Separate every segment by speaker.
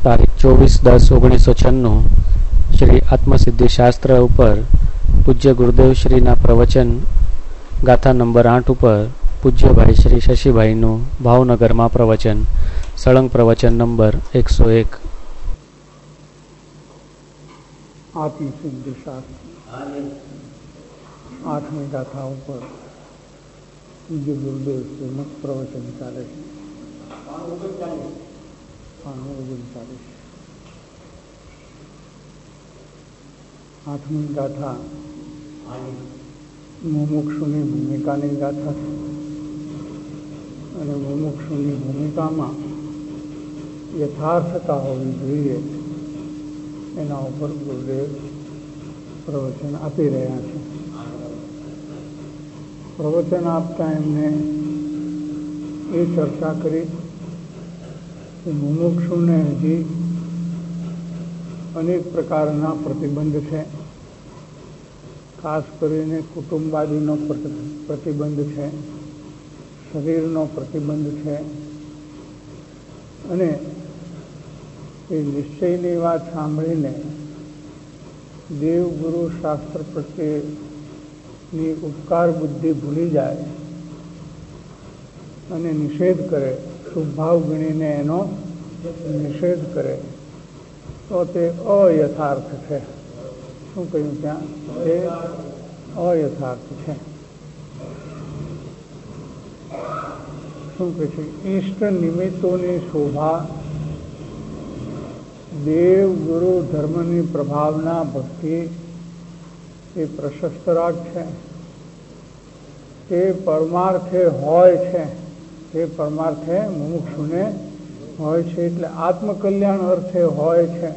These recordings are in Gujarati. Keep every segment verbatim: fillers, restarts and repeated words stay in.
Speaker 1: તારીખ ચોવીસ દસ ઓગણીસો છન્નું શ્રી આત્મસિદ્ધિ શાસ્ત્ર ઉપર પૂજ્ય ગુરુદેવ શ્રીના પ્રવચન ગાથા નંબર આઠ ઉપર પૂજ્યભાઈ શ્રી શશીભાઈનું ભાવનગરમાં પ્રવચન, સળંગ પ્રવચન નંબર એકસો એક.
Speaker 2: આત્મસિદ્ધિ શાસ્ત્ર આઠમી ગાથા ઉપર પૂજ્ય ગુરુદેવ શ્રીનું પ્રવચન ચાલે છે. ઓગણચાલીસ આઠમી ગાથા મુમુક્ષુની ભૂમિકાની ગાથા છે અને મુમુક્ષુની ભૂમિકામાં યથાર્થતા હોવી જોઈએ એના ઉપર ગુરુદેવ પ્રવચન આપી રહ્યા છે. પ્રવચન આપતા એમને એ ચર્ચા કરી કે મુમુક્ષુને હજી અનેક પ્રકારના પ્રતિબંધ છે. ખાસ કરીને કુટુંબાદીનો પ્રતિબંધ છે, શરીરનો પ્રતિબંધ છે અને એ નિશ્ચયની વાત સાંભળીને દેવ ગુરુ શાસ્ત્ર પ્રત્યેની ઉપકાર બુદ્ધિ ભૂલી જાય અને નિષેધ કરે, શુભભાવ ગણીને એનો નિષેધ કરે તો તે અયથાર્થ છે. શું કહ્યું ત્યાં? તે અયથાર્થ છે. શું કહે છે? ઈષ્ટ નિમિત્તોની શોભા દેવ ગુરુ ધર્મની પ્રભાવના ભક્તિ એ પ્રશસ્ત રાગ છે. તે પરમાર્થે હોય છે, તે પરમાર્થે મુમુક્ષુને હોય છે એટલે આત્મકલ્યાણ અર્થે હોય છે.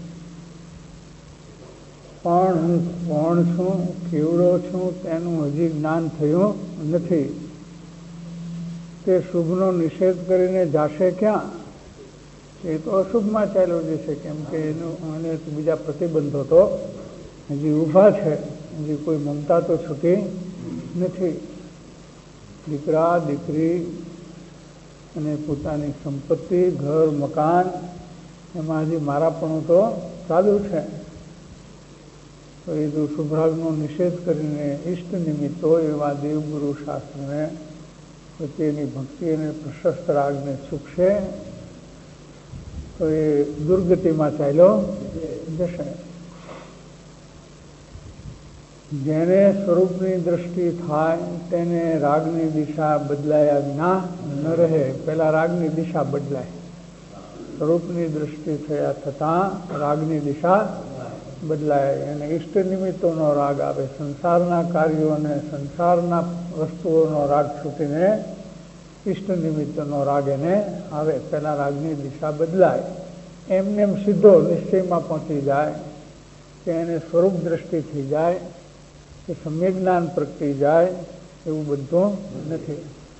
Speaker 2: પણ હું કોણ છું, કેવડો છું તેનું હજી જ્ઞાન થયું નથી. તે શુભનો નિષેધ કરીને જાશે ક્યાં? એ તો અશુભમાં ચાલ્યો જશે, કેમ કે એનું અને બીજા પ્રતિબંધો તો હજી ઊભા છે. હજી કોઈ મમતા તો છૂટી નથી. દીકરા દીકરી અને પોતાની સંપત્તિ, ઘર મકાન, એમાં હજી મારાપણું તો ચાલુ છે. તો એ જો શુભરાગનો નિષેધ કરીને ઈષ્ટ નિમિત્તો એવા દેવગુરુ શાસ્ત્રને પ્રત્યેની ભક્તિ અને પ્રશસ્ત રાગને ચૂકશે તો એ દુર્ગતિમાં ચાલ્યો જશે. જેને સ્વરૂપની દ્રષ્ટિ થાય તેને રાગની દિશા બદલાયા વિના ન રહે. પહેલા રાગની દિશા બદલાય, સ્વરૂપની દ્રષ્ટિ થયા થતાં રાગની દિશા બદલાય અને ઈષ્ટ નિમિત્તોનો રાગ આવે. સંસારના કાર્યો અને સંસારના વસ્તુઓનો રાગ છૂટીને ઈષ્ટ નિમિત્તનો રાગ એને આવે. પહેલા રાગની દિશા બદલાય. એમને એમ સીધો નિશ્ચયમાં પહોંચી જાય કે એને સ્વરૂપ દ્રષ્ટિ થઈ જાય કે સમ્યક જ્ઞાન પ્રગટી જાય એવું બધું નથી.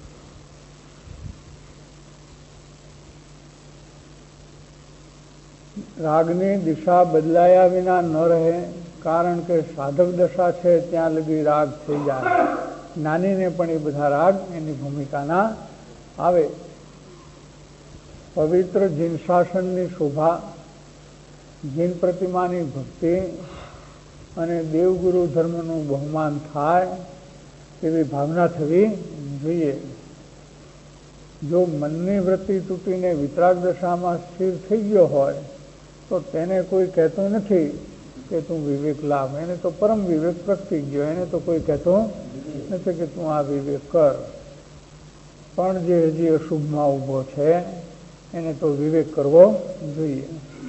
Speaker 2: રાગની દિશા બદલાયા વિના ન રહે, કારણ કે સાધક દશા છે ત્યાં લગી રાગ થઈ જાય. જ્ઞાનીને પણ એ બધા રાગ એની ભૂમિકાના આવે. પવિત્ર જીન શાસનની શોભા, જીન પ્રતિમાની ભક્તિ અને દેવગુરુ ધર્મનું બહુમાન થાય એવી ભાવના થવી જોઈએ. જો મનની વૃત્તિ તૂટીને વિતરાગ દશામાં સ્થિર થઈ ગયો હોય તો તેને કોઈ કહેતું નથી કે તું વિવેક લાભ. એને તો પરમ વિવેક પ્રગટી ગયો, એને તો કોઈ કહેતું નથી કે તું આ વિવેક કર. પણ જે હજી અશુભમાં ઊભો છે એને તો વિવેક કરવો જોઈએ.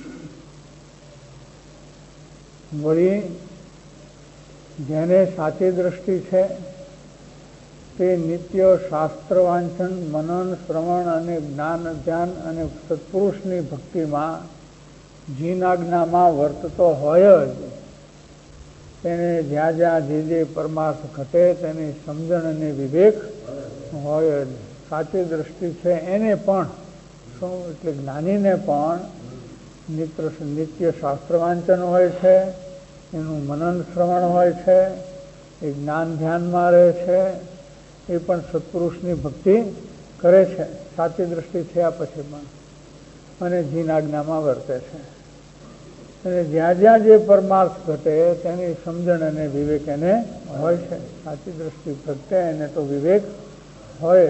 Speaker 2: વળી જેને સાચી દ્રષ્ટિ છે તે નિત્ય શાસ્ત્ર વાંચન, મનન, શ્રવણ અને જ્ઞાન ધ્યાન અને સત્પુરુષની ભક્તિમાં જીન આજ્ઞામાં વર્તતો હોય જ. તેને જ્યાં જ્યાં જે જે પરમાર્થ ઘટે તેની સમજણ અને વિવેક હોય જ. સાચી દ્રષ્ટિ છે એને પણ શું એટલે જ્ઞાનીને પણ નિત્ય નિત્ય શાસ્ત્ર વાંચન હોય છે, એનું મનન શ્રવણ હોય છે, એ જ્ઞાન ધ્યાનમાં રહે છે, એ પણ સત્પુરુષની ભક્તિ કરે છે સાચી દ્રષ્ટિ થયા પછી પણ. અને જીન આજ્ઞામાં વર્તે છે. અને જ્યાં જ્યાં જે પરમાર્થ ઘટે તેની સમજણ અને વિવેક એને હોય છે. સાચી દ્રષ્ટિ પ્રત્યે એને તો વિવેક હોય.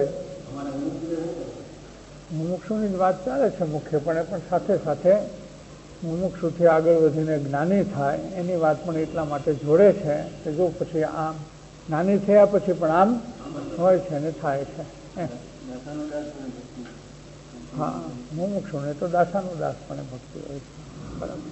Speaker 2: મુમુક્ષુની જ વાત ચાલે છે મુખ્યપણે, પણ સાથે સાથે મુમુક્ષુથી આગળ વધીને જ્ઞાની થાય એની વાત પણ એટલા માટે જોડે છે કે જો પછી આમ જ્ઞાની થયા પછી પણ આમ હોય છે અને થાય છે. હા, મુમુક્ષુને તો દાસાનું દાસ પણ ભક્તિ હોય છે. બરાબર.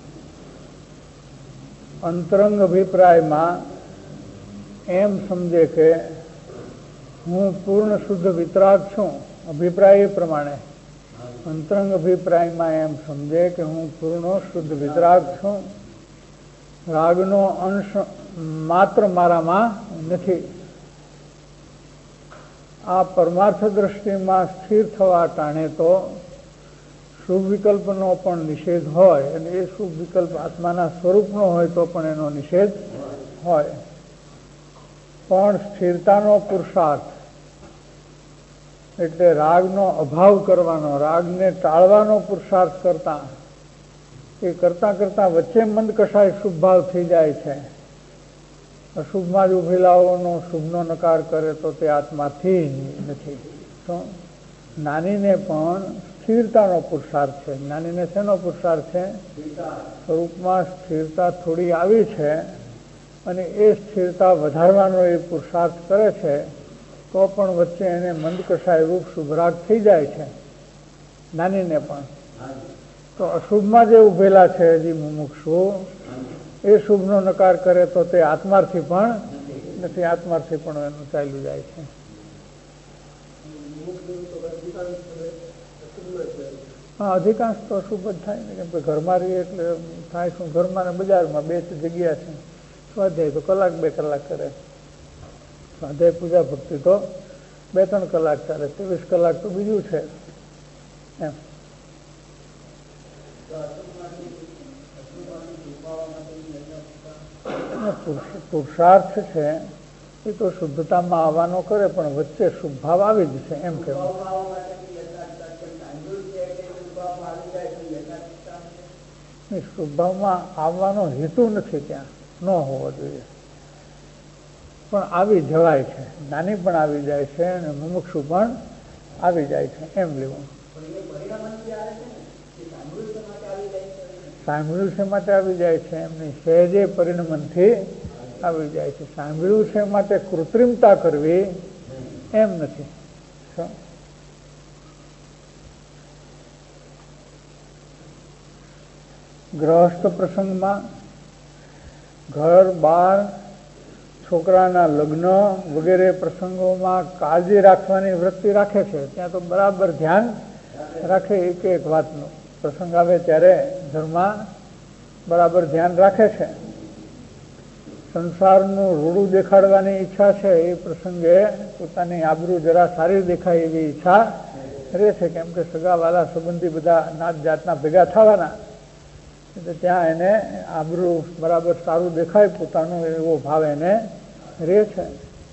Speaker 2: અંતરંગ અભિપ્રાયમાં એમ સમજે કે હું પૂર્ણ શુદ્ધ વિતરાગ છું. અભિપ્રાય એ પ્રમાણે અંતરંગ અભિપ્રાયમાં એમ સમજે કે હું પૂર્ણ શુદ્ધ વિતરાગ છું, રાગનો અંશ માત્ર મારામાં નથી. આ પરમાર્થ દ્રષ્ટિમાં સ્થિર થવા ટાણે તો શુભ વિકલ્પનો પણ નિષેધ હોય, અને એ શુભ વિકલ્પ આત્માના સ્વરૂપનો હોય તો પણ એનો નિષેધ હોય. પણ સ્થિરતાનો પુરુષાર્થ એટલે રાગનો અભાવ કરવાનો, રાગને ટાળવાનો પુરુષાર્થ કરતા એ કરતાં કરતાં વચ્ચે મંદ કશાય શુભ ભાવ થઈ જાય છે. અશુભમાં જ ઉભેલાઓનો શુભનો નકાર કરે તો તે આત્માથી નથી. તો જ્ઞાનીને પણ સ્થિરતાનો પુરુષાર્થ છે. જ્ઞાનીને શેનો પુરુષાર્થ છે? સ્વરૂપમાં સ્થિરતા થોડી આવી છે અને એ સ્થિરતા વધારવાનો એ પુરુષાર્થ કરે છે, તો પણ વચ્ચે એને મંદ કશાય રૂપ શુભરાગ થઈ જાય છે જ્ઞાનીને પણ. તો અશુભમાં જે ઉભેલા છે હજી મુમુક્ષુ, એ શુભનો નકાર કરે તો તે આત્માર્થી પણ નથી, આત્માર્થી પણ એનું ચાલ્યું જાય છે. હા, અધિકાંશ તો અશુભ જ થાય ને, કેમ કે ઘરમાં રહીએ એટલે થાય શું, ઘરમાં ને બજારમાં બે જગ્યા છે. સ્વાધ્યાય તો કલાક બે કલાક કરે, સ્વાધ્યાય પૂજા ભક્તિ તો બે ત્રણ કલાક ચાલે, ત્રેવીસ કલાક તો બીજું છે એમ. પુરુષાર્થ છે એ તો શુદ્ધતામાં આવવાનો કરે, પણ વચ્ચે શુભ ભાવ આવી જ છે એમ કહેવાય. શુભભાવમાં આવવાનો હેતુ નથી, ત્યાં ન હોવો જોઈએ, પણ આવી જવાય છે. જ્ઞાની પણ આવી જાય છે અને મુમુક્ષુ પણ આવી જાય છે એમ લેવું. સાંભળ્યું છે માટે આવી જાય છે એમની સહેજે પરિણમનથી આવી જાય છે. સાંભળ્યું છે માટે કૃત્રિમતા કરવી એમ નથી. ગ્રહસ્થ પ્રસંગમાં ઘર બાર છોકરાના લગ્ન વગેરે પ્રસંગોમાં કાળજી રાખવાની વૃત્તિ રાખે છે. ત્યાં તો બરાબર ધ્યાન રાખે, એક એક વાતનું પ્રસંગ આવે ત્યારે ઘરમાં બરાબર ધ્યાન રાખે છે. સંસારનું રૂડું દેખાડવાની ઈચ્છા છે એ પ્રસંગે પોતાની આબરૂ જરા સારી દેખાય એવી ઈચ્છા રહે છે, કેમ કે સગાવાલા સંબંધી બધા નાત જાતના ભેગા થવાના, એટલે ત્યાં એને આબરૂ બરાબર સારું દેખાય પોતાનો એવો ભાવ એને રહે છે.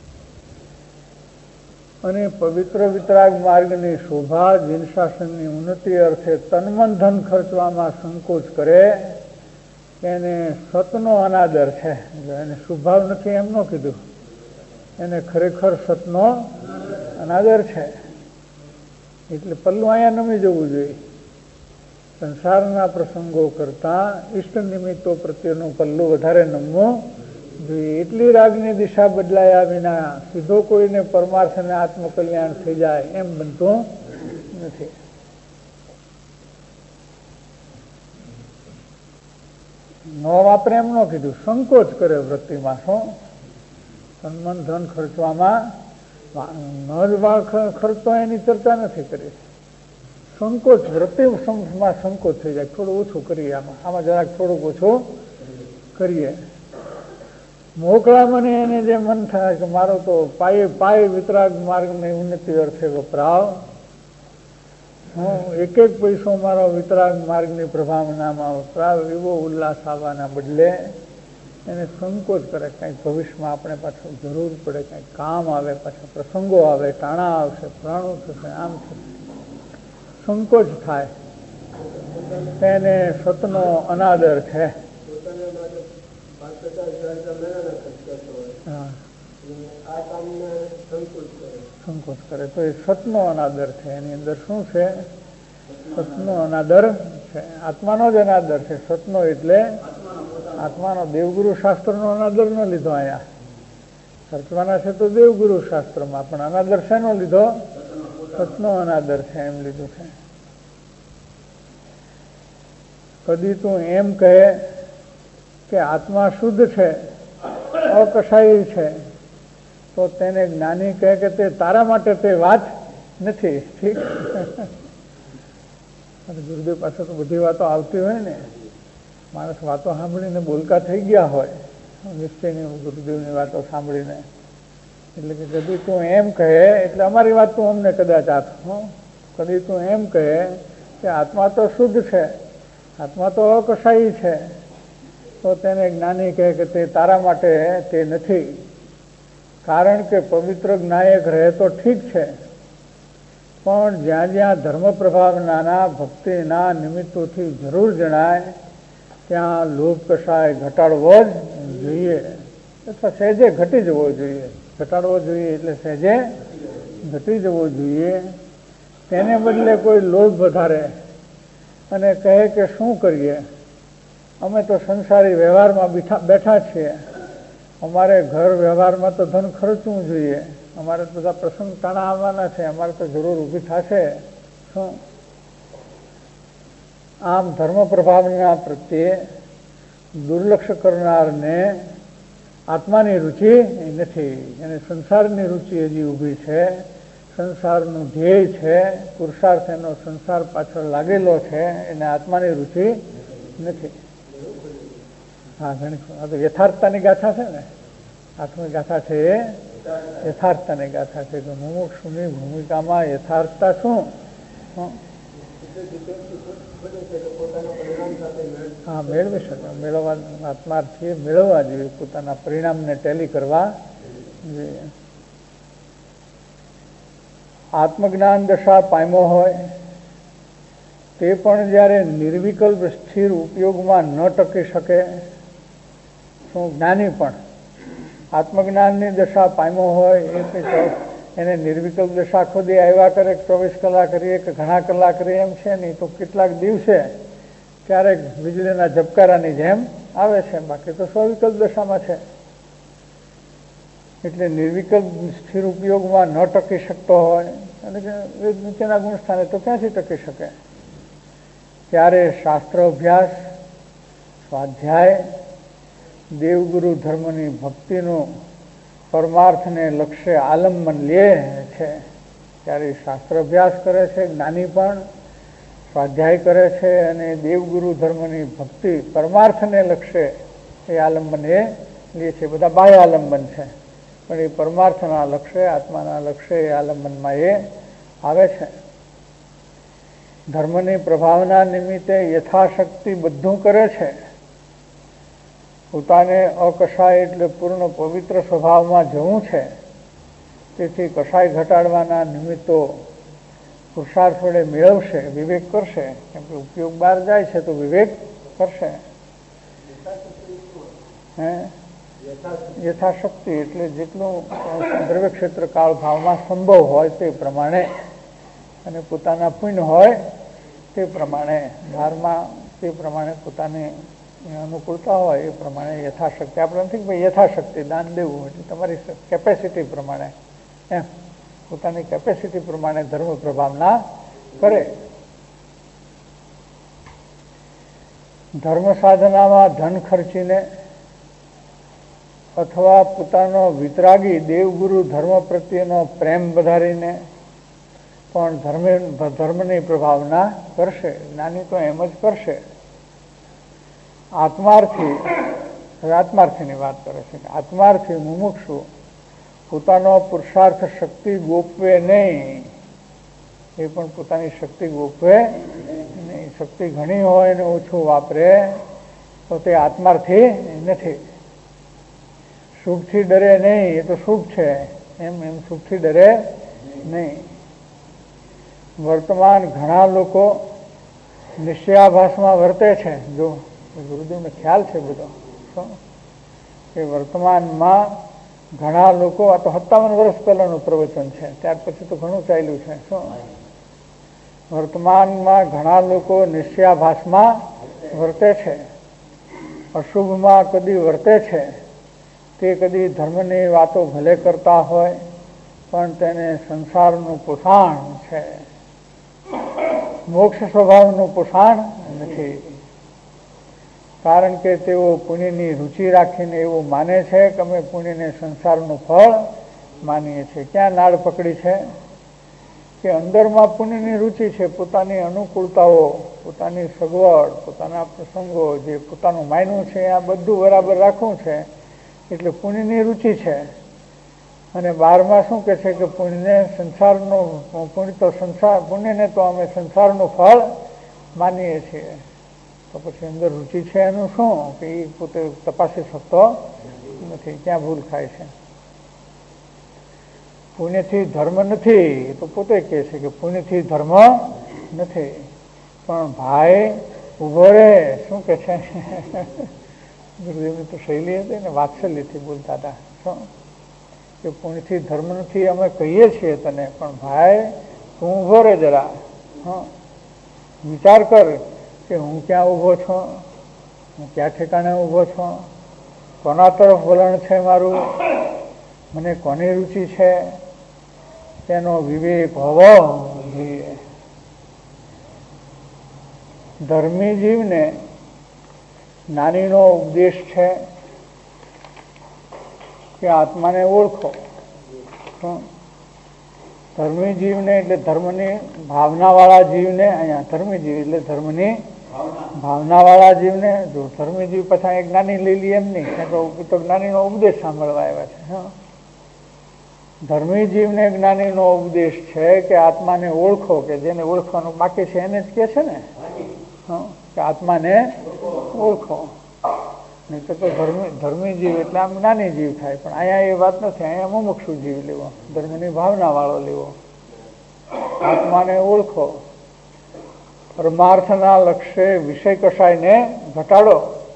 Speaker 2: અને પવિત્ર વિતરાગ માર્ગની શોભા જીન શાસનની ઉન્નતિ અર્થે તનમન ધન ખર્ચવામાં સંકોચ કરે એને સતનો અનાદર છે. એને શુભાવ નથી એમ ન કીધું, એને ખરેખર સતનો અનાદર છે. એટલે પલ્લું અહીંયા નમી જવું જોઈએ. સંસારના પ્રસંગો કરતા ઈષ્ટ નિમિત્તો પ્રત્યેનું પલ્લું વધારે નમવું જોઈએ. એટલી રાગની દિશા બદલાયા વિના સીધો કોઈને પરમાર્થ અને આત્મકલ્યાણ થઈ જાય એમ બનતું નથી. ન વાપરે એમ ન કીધું, સંકોચ કરે વૃત્તિમાં. શું તનમન ધન ખર્ચવામાં ન જ ખર્ચતો એની ચર્ચા નથી કરી. સંકોચ વૃત્તિમાં સંકોચ થઈ જાય, થોડું ઓછું કરીએ, આમાં આમાં જરાક થોડુંક ઓછું કરીએ. મોકળા મને એને જે મન થાય કે મારો તો પાયે પાયે વિતરાગ માર્ગની ઉન્નતિ અર્થે વપરાવ, હું એક એક પૈસો મારો વિતરાગ માર્ગની પ્રભાવનામાં વપરાવ, એવો ઉલ્લાસ આવવાના બદલે એને સંકોચ કરે. કંઈક ભવિષ્યમાં આપણે પાછું જરૂર પડે, કંઈક કામ આવે, પાછા પ્રસંગો આવે, ટાણા આવશે, પ્રાણું થશે, આમ થશે, સંકોચ થાય તેને સતનો અનાદર છે. સંકોચ કરે તો એ સતનો અનાદર છે. એની અંદર શું છે? સતનો અનાદર છે. આત્માનો જ અનાદર છે. સતનો એટલે આત્માનો. દેવગુરુ શાસ્ત્રનો અનાદર ન લીધો. અહીંયા ખર્ચવાના છે તો દેવગુરુ શાસ્ત્રમાં, પણ અનાદર શેનો લીધો? સતનો અનાદર છે એમ લીધું છે. કદી તું એમ કહે કે આત્મા શુદ્ધ છે, અકશાયી છે, તો તેને જ્ઞાની કહે કે તે તારા માટે તે વાત નથી. ઠીક, ગુરુદેવ પાસે તો બધી વાતો આવતી હોય ને, માણસ વાતો સાંભળીને બોલકા થઈ ગયા હોય નિશ્ચયની ગુરુદેવની વાતો સાંભળીને. એટલે કે કદી તું એમ કહે, એટલે અમારી વાત તું અમને કદાચ આપ, કદી તું એમ કહે કે આત્મા તો શુદ્ધ છે, આત્મા તો અકશાયી છે, તો તેને જ્ઞાની કહે કે તે તારા માટે તે નથી. કારણ કે પવિત્ર જ્ઞાયક રહે તો ઠીક છે, પણ જ્યાં જ્યાં ધર્મ પ્રભાવના ભક્તિના નિમિત્તોથી જરૂર જણાય ત્યાં લોભ કશાય ઘટાડવો જ જોઈએ, અથવા સહેજે ઘટી જવો જોઈએ. ઘટાડવો જોઈએ એટલે સહેજે ઘટી જવો જોઈએ. તેને બદલે કોઈ લોભ વધારે અને કહે કે શું કરીએ, અમે તો સંસારી વ્યવહારમાં બેઠા બેઠા છીએ, અમારે ઘર વ્યવહારમાં તો ધન ખર્ચવું જોઈએ, અમારે બધા પ્રસંગ તાણા આવવાના છે, અમારે તો જરૂર ઊભી થશે શું. આમ ધર્મ પ્રભાવના પ્રત્યે દુર્લક્ષ કરનારને આત્માની રુચિ નથી, એને સંસારની રુચિ હજી ઊભી છે. સંસારનું ધ્યેય છે, પુરુષાર્થ એનો સંસાર પાછળ લાગેલો છે, એને આત્માની રુચિ નથી. હા, ઘણી આ તો યથાર્થતાની ગાથા છે ને. આઠમી ગાથા છે એ યથાર્થતાની ગાથા છે કે મુમુક્ષુની ભૂમિકામાં યથાર્થતા શું? હા, મેળવી શકે. મેળવવા આત્માર્થી મેળવવા જોઈએ, પોતાના પરિણામને ટેલી કરવા જોઈએ. આત્મજ્ઞાન દશા પામ્યો હોય તે પણ જ્યારે નિર્વિકલ્પ સ્થિર ઉપયોગમાં ન ટકી શકે, શું જ્ઞાની પણ આત્મજ્ઞાનની દશા પામ્યો હોય એ એને નિર્વિકલ્પ દશા ખુદી આવ્યા કરે, ચોવીસ કલાક કરીએ કે ઘણા કલાક કરીએ એમ છે નહીં, તો કેટલાક દિવસે ક્યારેક વીજળીના ઝબકારાની જેમ આવે છે, બાકી તો સ્વવિકલ્પ દશામાં છે. એટલે નિર્વિકલ્પ સ્થિર ઉપયોગમાં ન ટકી શકતો હોય અને નીચેના ગુણ સ્થાને તો ક્યાંથી ટકી શકે, ત્યારે શાસ્ત્ર અભ્યાસ, સ્વાધ્યાય, દેવગુરુ ધર્મની ભક્તિનું પરમાર્થને લક્ષ્ય આલંબન લે છે. ત્યારે શાસ્ત્ર અભ્યાસ કરે છે, જ્ઞાની પણ સ્વાધ્યાય કરે છે અને દેવગુરુ ધર્મની ભક્તિ પરમાર્થને લક્ષ્ય એ આલંબન એ લે છે. બધા બાહ્ય આલંબન છે, પણ એ પરમાર્થના લક્ષ્ય, આત્માના લક્ષ્ય એ આલંબનમાં એ આવે છે. ધર્મની પ્રભાવના નિમિત્તે યથાશક્તિ બધું કરે છે. પોતાને અકશાય એટલે પૂર્ણ પવિત્ર સ્વભાવમાં જવું છે, તેથી કશાય ઘટાડવાના નિમિત્તો પુરુષાર્થ વડે મેળવશે, વિવેક કરશે. કેમ કે ઉપયોગ બહાર જાય છે તો વિવેક કરશે. હે યથાશક્તિ એટલે જેટલું દ્રવ્ય ક્ષેત્ર કાળ ભાવમાં સંભવ હોય તે પ્રમાણે, અને પોતાના પુણ્ય હોય તે પ્રમાણે, ધારમાં તે પ્રમાણે પોતાની અનુકૂળતા હોય એ પ્રમાણે યથાશક્તિ. આપણે નથી કે ભાઈ યથાશક્તિ દાન દેવું, એટલે તમારી કેપેસિટી પ્રમાણે, એમ પોતાની કેપેસિટી પ્રમાણે ધર્મ પ્રભાવના કરે. ધર્મ સાધનામાં ધન ખર્ચીને અથવા પોતાનો વિતરાગી દેવગુરુ ધર્મ પ્રત્યેનો પ્રેમ વધારીને પણ ધર્મ ધર્મની પ્રભાવના કરશે. જ્ઞાની તો એમ જ કરશે. આત્માર્થી, હવે આત્માર્થીની વાત કરે છે, આત્માર્થી મુમુક્ષુ પોતાનો પુરુષાર્થ શક્તિ ગોપવે નહીં, એ પણ પોતાની શક્તિ ગોપવે નહીં. શક્તિ ઘણી હોય ને ઓછું વાપરે તો તે આત્માર્થી નથી. શુભથી ડરે નહીં, એ તો શુભ છે, એમ એમ શુભથી ડરે નહીં. વર્તમાન ઘણા લોકો નિશ્ચયાભાસમાં વર્તે છે. જો ગુરુદેવને ખ્યાલ છે બધો કે વર્તમાનમાં ઘણા લોકો, આ તો સત્તાવન વર્ષ પહેલાનું પ્રવચન છે, ત્યાર પછી તો ઘણું ચાલ્યું છે. શું વર્તમાનમાં ઘણા લોકો નિશ્ચયાભાસમાં વર્તે છે, અશુભમાં કદી વર્તે છે. તે કદી ધર્મની વાતો ભલે કરતા હોય પણ તેને સંસારનું પોષણ છે, મોક્ષ સ્વભાવનું પોષણ નથી. કારણ કે તેઓ પુણ્યની રુચિ રાખીને એવું માને છે કે અમે પુણ્યને સંસારનું ફળ માનીએ છીએ. ક્યાં નાળ પકડી છે કે અંદરમાં પુણ્યની રુચિ છે, પોતાની અનુકૂળતાઓ, પોતાની સગવડ, પોતાના પ્રસંગો, જે પોતાનું માન્યું છે આ બધું બરાબર રાખવું છે એટલે પુણ્યની રુચિ છે. અને બારમાં શું કે છે કે પુણ્યને સંસારનું પુણ્ય તો સંસાર પુણ્યને તો અમે સંસારનું ફળ માનીએ છીએ. તો પછી અંદર રુચિ છે એનું શું કે એ પોતે તપાસી શકતો નથી, ક્યાં ભૂલ થાય છે. પુણ્યથી ધર્મ નથી તો પોતે કહે છે કે પુણ્યથી ધર્મ નથી. પણ ભાઈ ઉભો રે, શું કે છે ગુરુદેવની તો શૈલી હતી ને, વાત્સલ્યથી બોલતા હતા. શું કે પુણ્યથી ધર્મ નથી અમે કહીએ છીએ તને, પણ ભાઈ તું ઉભો રે જરા, હા વિચાર કર કે હું ક્યાં ઊભો છું, હું ક્યાં ઠેકાણે ઊભો છું, કોના તરફ વલણ છે મારું, મને કોની રુચિ છે, તેનો વિવેક હોવો જોઈએ. ધર્મી જીવને જ્ઞાનીનો ઉપદેશ છે કે આત્માને ઓળખો. ધર્મી જીવને એટલે ધર્મની ભાવનાવાળા જીવને, અહીંયા ધર્મી જીવ એટલે ધર્મની ભાવનાવાળા જીવને, જો ધર્મી જીવ પછી એક જ્ઞાની લઈ લઈએ એમ નહીં, તો જ્ઞાનીનો ઉપદેશ સાંભળવા આવ્યા છે. હા ધર્મી જીવને જ્ઞાનીનો ઉપદેશ છે કે આત્માને ઓળખો, કે જેને ઓળખવાનું બાકી છે એને જ કહે છે ને, કે આત્માને ઓળખો. નહીં તો ધર્મી ધર્મી જીવ એટલે આમ જ્ઞાની જીવ થાય, પણ અહીંયા એ વાત નથી. અહીંયા મુમુક્ષુ જીવ લેવો, ધર્મની ભાવના વાળો લેવો. આત્માને ઓળખો, પરમાર્થના લક્ષ્ય વિષય કસાયને ઘટાડો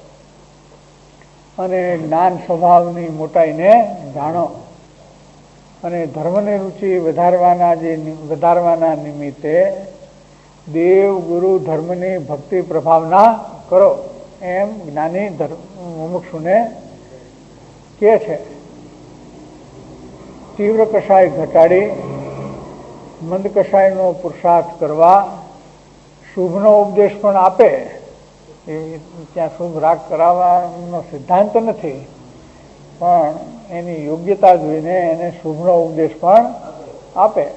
Speaker 2: અને જ્ઞાન સ્વભાવની મોટાઈને જાણો. અને ધર્મની રુચિ વધારવાના જે વધારવાના નિમિત્તે દેવ ગુરુ ધર્મની ભક્તિ પ્રભાવના કરો, એમ જ્ઞાની ધર્મ મુમુક્ષુને કહે છે. તીવ્ર કષાય ઘટાડી મંદ કષાયનો પુરુષાર્થ કરવા શુભનો ઉપદેશ પણ આપે. એ ત્યાં શુભ રાગ કરાવવાનો સિદ્ધાંત નથી, પણ એની યોગ્યતા જોઈને એને શુભનો ઉપદેશ પણ આપે.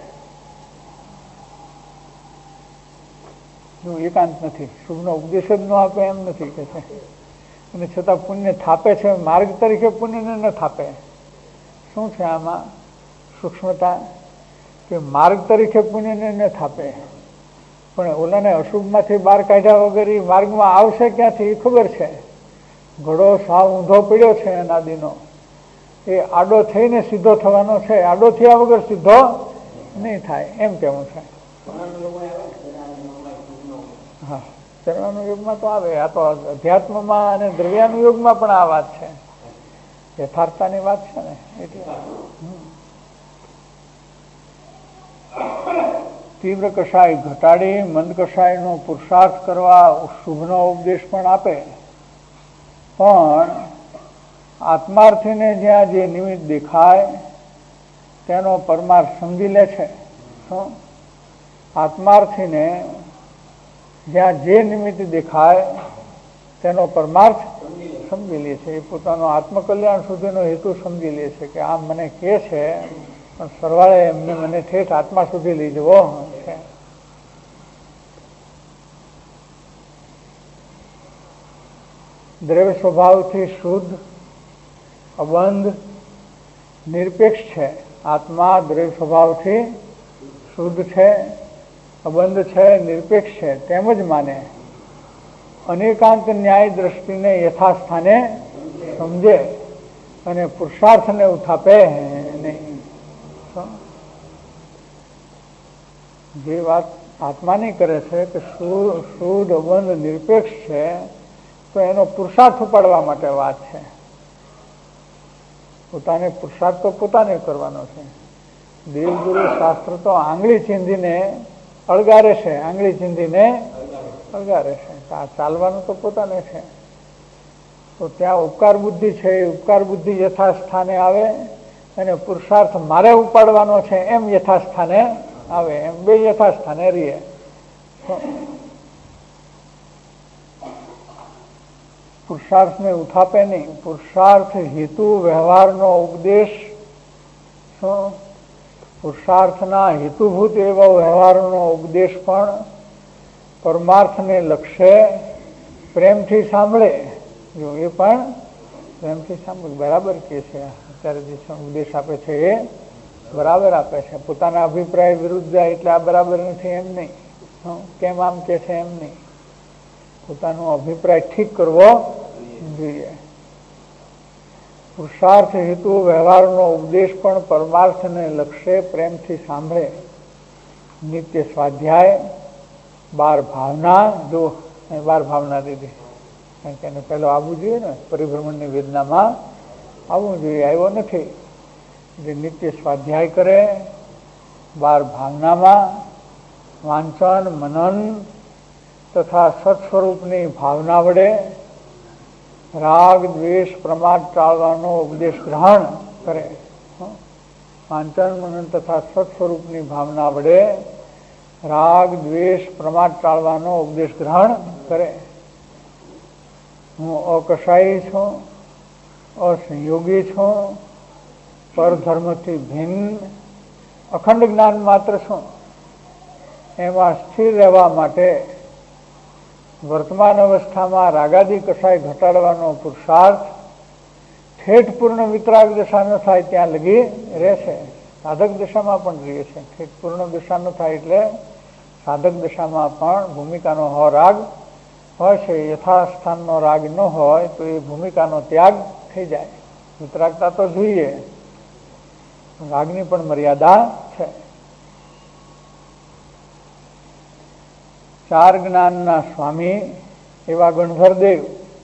Speaker 2: જો એકાંત નથી, શુભનો ઉપદેશ જ ન આપે એમ નથી કે છે. અને છતાં પુણ્ય થાપે છે, માર્ગ તરીકે પુણ્યને ન થાપે. શું છે આમાં સૂક્ષ્મતા? કે માર્ગ તરીકે પુણ્યને ન થાપે, પણ ઓલાને અશુભમાંથી બહાર કાઢ્યા વગર એ માર્ગમાં આવશે ક્યાંથી એ ખબર છે. ઘોડો સાવ ઊંધો પડ્યો છે અનાદિનો, એ આડો થઈને સીધો થવાનો છે, આડો થયા વગર સીધો નહીં થાય, એમ કેવું છે. હા ચરણાનું યુગમાં તો આવે, આ તો અધ્યાત્મમાં અને દ્રવ્યાનું યુગમાં પણ આ વાત છે, યથાર્થતાની વાત છે ને. એટલે તીવ્ર કષાય ઘટાડી મંદ કષાયનો પુરુષાર્થ કરવા શુભનો ઉપદેશ પણ આપે. પણ આત્માર્થીને જ્યાં જે નિમિત્ત દેખાય તેનો પરમાર્થ સમજી લે છે. શું આત્માર્થીને જ્યાં જે નિમિત્ત દેખાય તેનો પરમાર્થ સમજી લે છે. એ પોતાનો આત્મકલ્યાણ સુધીનો હેતુ સમજી લે છે કે આમ મને કહે છે, પણ સરવાળે એમને મને ઠેઠ આત્મા સુધી લઈ જવો છે. દ્રવ્ય સ્વભાવથી શુદ્ધ, અબંધ, નિરપેક્ષ છે. આત્મા દ્રવ્ય સ્વભાવથી શુદ્ધ છે, અબંધ છે, નિરપેક્ષ છે તેમ જ માને. અનેકાંત ન્યાય દ્રષ્ટિને યથાસ્થાને સમજે અને પુરુષાર્થને ઉથાપે નહીં. જે વાત આત્માની કરે છે કે શુદ્ધ બંધ નિરપેક્ષ છે, તો એનો પુરુષાર્થ ઉપાડવા માટે વાત છે. પોતાને પુરુષાર્થ તો પોતાને કરવાનો છે. દેવગુરુ શાસ્ત્ર તો આંગળી ચીંધીને અળગારે છે, આંગળી ચીંધીને અળગારે છે. આ ચાલવાનું તો પોતાને છે. તો ત્યાં ઉપકાર બુદ્ધિ છે, એ ઉપકાર બુદ્ધિ યથાસ્થાને આવે, અને પુરુષાર્થ મારે ઉપાડવાનો છે એમ યથાસ્થાને આવે, એમ બે યથાસ્થાને રહીએ. પુરુષાર્થને ઉઠાપે નહીં. પુરુષાર્થ હેતુ વ્યવહારનો ઉપદેશ શું? પુરુષાર્થના હેતુભૂત એવા વ્યવહારનો ઉપદેશ પણ પરમાર્થને લક્ષ્ય પ્રેમથી સાંભળે. જો એ પણ પ્રેમથી સાંભળે. બરાબર કે છે અત્યારે જે ઉપદેશ આપે છે એ બરાબર આપે છે. પોતાના અભિપ્રાય વિરુદ્ધ જાય એટલે આ બરાબર નથી એમ નહીં. કેમ આમ કે છે એમ નહીં. પોતાનો અભિપ્રાય ઠીક કરવો જોઈએ. પુરુષાર્થ હેતુ વ્યવહારનો ઉપદેશ પણ પરમાર્થને લક્ષ્ય પ્રેમથી સાંભળે. નિત્ય સ્વાધ્યાય, બાર ભાવના. જો બાર ભાવના દીધી, કારણ કે એને પહેલો આવવું જોઈએ ને, પરિભ્રમણની વેદનામાં આવવું જોઈએ, આવ્યો નથી. જે નિત્ય સ્વાધ્યાય કરે, બાર ભાવનામાં વાંચન મનન તથા સત સ્વરૂપની ભાવના વડે રાગ દ્વેષ પ્રમાદ ટાળવાનો ઉપદેશ ગ્રહણ કરે. વાંચન મનન તથા સત સ્વરૂપની ભાવના વડે રાગ દ્વેષ પ્રમાદ ટાળવાનો ઉપદેશ ગ્રહણ કરે. હું અકશાયી છું, અસંયોગી છું, પરધર્મથી ભિન્ન અખંડ જ્ઞાન માત્ર છું. એમાં સ્થિર રહેવા માટે વર્તમાન અવસ્થામાં રાગાદી કસાય ઘટાડવાનો પુરુષાર્થ ઠેઠ પૂર્ણ વિતરાગ દશા ન થાય ત્યાં લગી રહેશે. સાધક દશામાં પણ રહે છે. ઠેઠ પૂર્ણ દશા ન થાય એટલે સાધક દશામાં પણ ભૂમિકાનો હો રાગ હોય છે. યથાસ્થાનનો રાગ ન હોય તો એ ભૂમિકાનો ત્યાગ થઈ જાય. વિતરાગતા તો જોઈએ, રાગની પણ મર્યાદા છે. ચાર જ્ઞાનના સ્વામી એવા ગણધરદેવ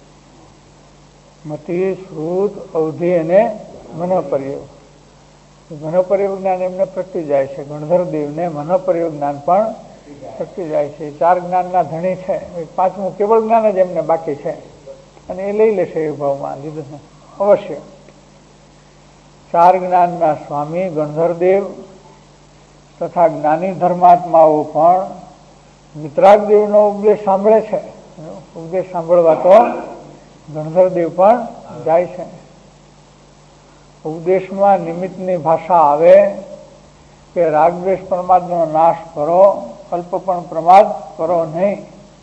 Speaker 2: મતિ, શ્રુત, અવધિ અને મનોપર્યોગ. મનોપર્યોગ જ્ઞાન એમને પ્રગટી જાય છે. ગણધરદેવને મનોપર્યોગ જ્ઞાન પણ પ્રગટી જાય છે. ચાર જ્ઞાનના ધણી છે. પાંચમું કેવળ જ્ઞાન જ એમને બાકી છે, અને એ લઈ લેશે એ ભાવમાં લીધું અવશ્ય. ચાર જ્ઞાનના સ્વામી ગણધરદેવ તથા જ્ઞાની ધર્માત્માઓ પણ વિતરાગદેવનો ઉપદેશ સાંભળે છે. ઉપદેશ સાંભળવા તો ગણધરદેવ પણ જાય છે. ઉપદેશમાં નિમિત્તની ભાષા આવે કે રાગદ્વેષ પ્રમાદનો નાશ કરો, અલ્પ પણ પ્રમાદ કરો નહીં.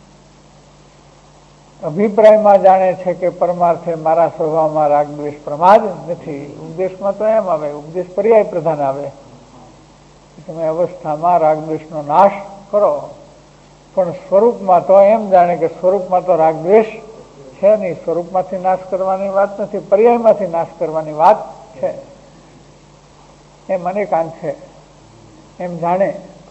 Speaker 2: અભિપ્રાયમાં જાણે છે કે પરમાર્થે મારા સ્વભાવમાં રાગદ્વેષ પ્રમાદ નથી. ઉપદેશમાં તો એમ આવે, ઉપદેશ પર્યાય પ્રધાન આવે, તમે અવસ્થામાં રાગદ્વેષનો નાશ કરો. પણ સ્વરૂપમાં તો એમ જાણે કે સ્વરૂપમાં તો રાગદ્વેષ છે નહીં. સ્વરૂપમાંથી નાશ કરવાની વાત નથી, પર્યાયમાંથી નાશ કરવાની વાત છે. એમ અનેકાંત છે એમ જાણે.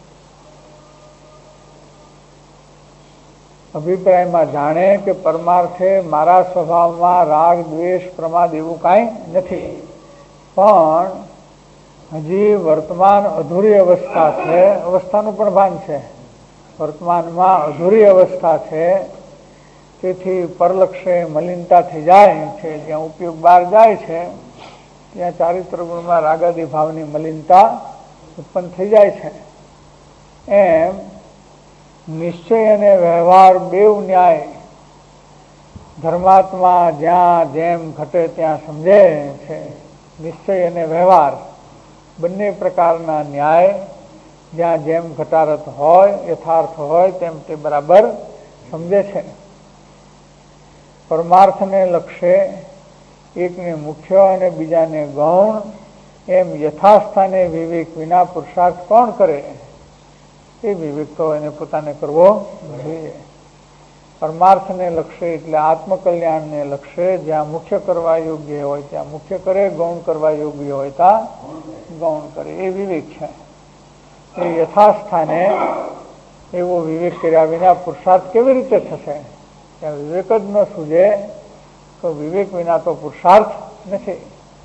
Speaker 2: અભિપ્રાયમાં જાણે કે પરમાર્થે મારા સ્વભાવમાં રાગ દ્વેષ પ્રમાદ એવું કાંઈ નથી, પણ હજી વર્તમાન અધૂરી અવસ્થા છે. અવસ્થાનું પણ ભાન છે. વર્તમાનમાં અધૂરી અવસ્થા છે, તેથી પરલક્ષે મલિનતા થઈ જાય છે. જ્યાં ઉપયોગ બહાર જાય છે ત્યાં ચારિત્ર ગુણમાં રાગાદી ભાવની મલિનતા ઉત્પન્ન થઈ જાય છે. એમ નિશ્ચય અને વ્યવહાર બેઉ ન્યાય ધર્માત્મા જ્યાં જેમ ઘટે ત્યાં સમજે છે. નિશ્ચય અને વ્યવહાર બંને પ્રકારના ન્યાય જ્યાં જેમ ઘટારત હોય, યથાર્થ હોય તેમ તે બરાબર સમજે છે. પરમાર્થને લક્ષ્ય એકને મુખ્ય અને બીજાને ગૌણ એમ યથાસ્થાને વિવેક વિના પુરુષાર્થ કોણ કરે? એ વિવેક તો એને પોતાને કરવો જોઈએ. પરમાર્થને લક્ષ્ય એટલે આત્મકલ્યાણને લક્ષ્ય જ્યાં મુખ્ય કરવા યોગ્ય હોય ત્યાં મુખ્ય કરે, ગૌણ કરવા યોગ્ય હોય ત્યાં ગૌણ કરે. એ વિવેક છે. એ યથાસ્થાને એવો વિવેક કર્યા વિના પુરુષાર્થ કેવી રીતે થશે? ત્યાં વિવેક જ ન સૂજે તો વિવેક વિના તો પુરુષાર્થ નથી.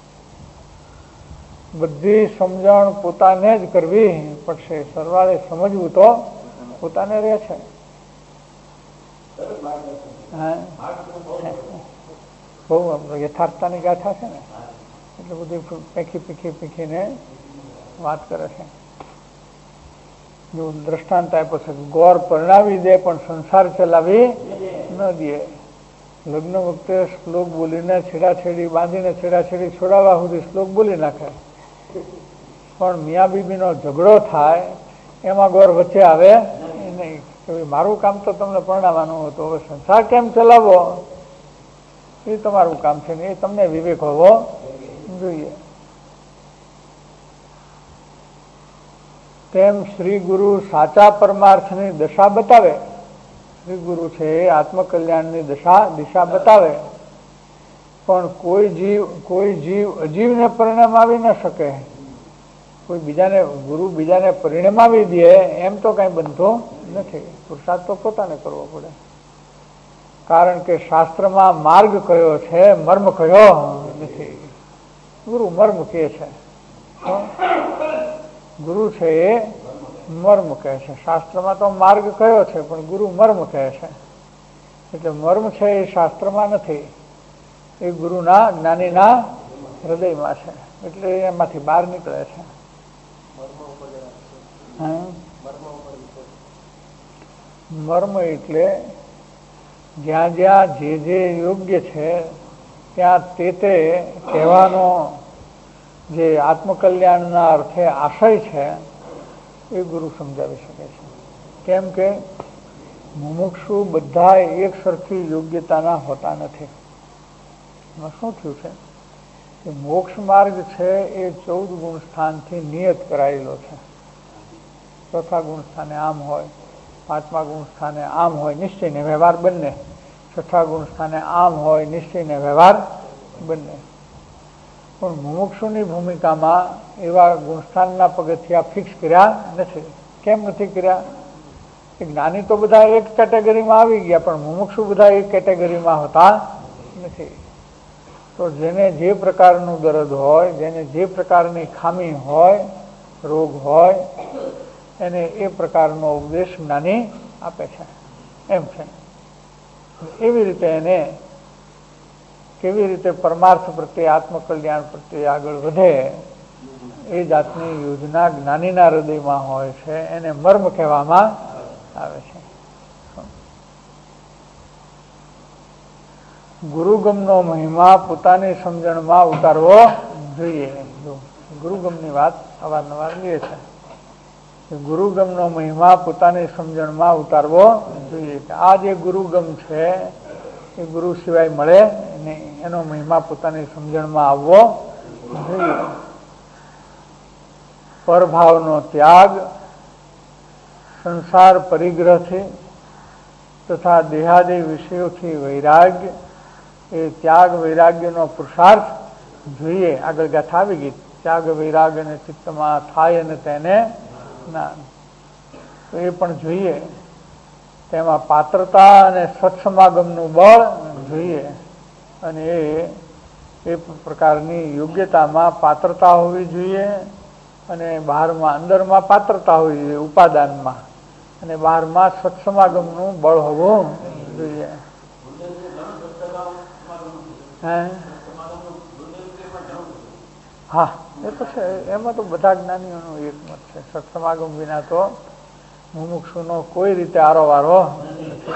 Speaker 2: બધી સમજણ પોતાને જ કરવી પડશે. સરવાળે સમજવું તો પોતાને રહે છે. બહુ યથાર્થતાની ગાથા છે ને, એટલે બધી પીખી પીખી પીખીને વાત કરે છે. જો દ્રષ્ટાંત આપ્યો છે, ગોર પરણાવી દે પણ સંસાર ચલાવી ન દે. લગ્ન વખતે શ્લોક બોલીને છેડાછેડી બાંધીને છેડાછેડી છોડાવવા સુધી શ્લોક બોલી નાખે, પણ મિયા બીબીનો ઝઘડો થાય એમાં ગોર વચ્ચે આવે નહીં. મારું કામ તો તમને પરણાવવાનું હતું, હવે સંસાર કેમ ચલાવો એ તમારું કામ છે ને, એ તમને વિવેક હોવો જોઈએ. તેમ શ્રી ગુરુ સાચા પરમાર્થની દશા બતાવે. શ્રી ગુરુ છે એ આત્મકલ્યાણની દશા દિશા બતાવે, પણ કોઈ જીવ કોઈ જીવ અજીવને પરિણામ આવી ન શકે. કોઈ બીજાને ગુરુ બીજાને પરિણામ આવી દે એમ તો કઈ બનતો નથી. પુરુષાર્થ તો પોતાને કરવો પડે. કારણ કે શાસ્ત્રમાં માર્ગ કયો છે, મર્મ કયો નથી. ગુરુ મર્મ કહે છે, ગુરુ છે એ મર્મ કહે છે. શાસ્ત્રમાં તો માર્ગ કયો છે, પણ ગુરુ મર્મ કહે છે. એટલે મર્મ છે એ શાસ્ત્રમાં નથી, એ ગુરુના જ્ઞાનીના હૃદયમાં છે. એટલે એમાંથી બહાર નીકળે છે. મર્મ એટલે જ્યાં જ્યાં જે જે યોગ્ય છે ત્યાં તે તે કહેવાનો જે આત્મકલ્યાણના અર્થે આશય છે એ ગુરુ સમજાવી શકે છે. કેમ કે મુમુક્ષુ બધા એક સરખી યોગ્યતાના હોતા નથી. એમાં શું થયું છે કે મોક્ષ માર્ગ છે એ ચૌદ ગુણ સ્થાનથી નિયત કરાયેલો છે. ચોથા ગુણ સ્થાને આમ હોય, પાંચમા ગુણ સ્થાને આમ હોય, નિશ્ચય ને વ્યવહાર બંને. છઠ્ઠા ગુણ સ્થાને આમ હોય, નિશ્ચય ને વ્યવહાર બંને. પણ મુમુક્ષુની ભૂમિકામાં એવા ગુણસ્થાનના પગથિયા ફિક્સ કર્યા નથી. કેમ નથી કર્યા? જ્ઞાની તો બધા એક કેટેગરીમાં આવી ગયા, પણ મુમુક્ષુ બધા એક કેટેગરીમાં હોતા નથી. તો જેને જે પ્રકારનું દર્દ હોય, જેને જે પ્રકારની ખામી હોય, રોગ હોય, એને એ પ્રકારનો ઉપદેશ જ્ઞાની આપે છે. એમ છે. એવી રીતે એને કેવી રીતે પરમાર્થ પ્રત્યે, આત્મકલ્યાણ પ્રત્યે આગળ વધે એ જાતની યોજના જ્ઞાનીના હૃદયમાં હોય છે. એને મર્મ કહેવામાં આવે છે. ગુરુગમનો મહિમા પોતાની સમજણમાં ઉતારવો જોઈએ. ગુરુગમની વાત અવારનવાર લે છે. ગુરુગમનો મહિમા પોતાની સમજણમાં ઉતારવો જોઈએ. આ જે ગુરુગમ છે એ ગુરુ સિવાય મળે નહીં. એનો મહિમા પોતાની સમજણમાં આવવો જોઈએ. પરભાવનો ત્યાગ, સંસાર પરિગ્રહથી તથા દેહાદી વિષયોથી વૈરાગ્ય, એ ત્યાગ વૈરાગ્યનો પુરુષાર્થ જોઈએ. આગળ ગાથા આવી ગઈ. ત્યાગ વૈરાગ્ય અને ચિત્તમાં થાય અને તેને જ્ઞાન, તો એ પણ જોઈએ. તેમાં પાત્રતા અને સત્સમાગમનું બળ જોઈએ. અને એ એ પ્રકારની યોગ્યતામાં પાત્રતા હોવી જોઈએ, અને બહારમાં અંદરમાં પાત્રતા હોવી જોઈએ ઉપાદાનમાં, અને બહારમાં સત્સમાગમનું બળ હોવું જોઈએ. હા, એ તો છે. એમાં તો બધા જ્ઞાનીઓનું એકમત છે. સત્સમાગમ વિના તો મુમુક્ષુનો કોઈ રીતે આરોવારો નથી.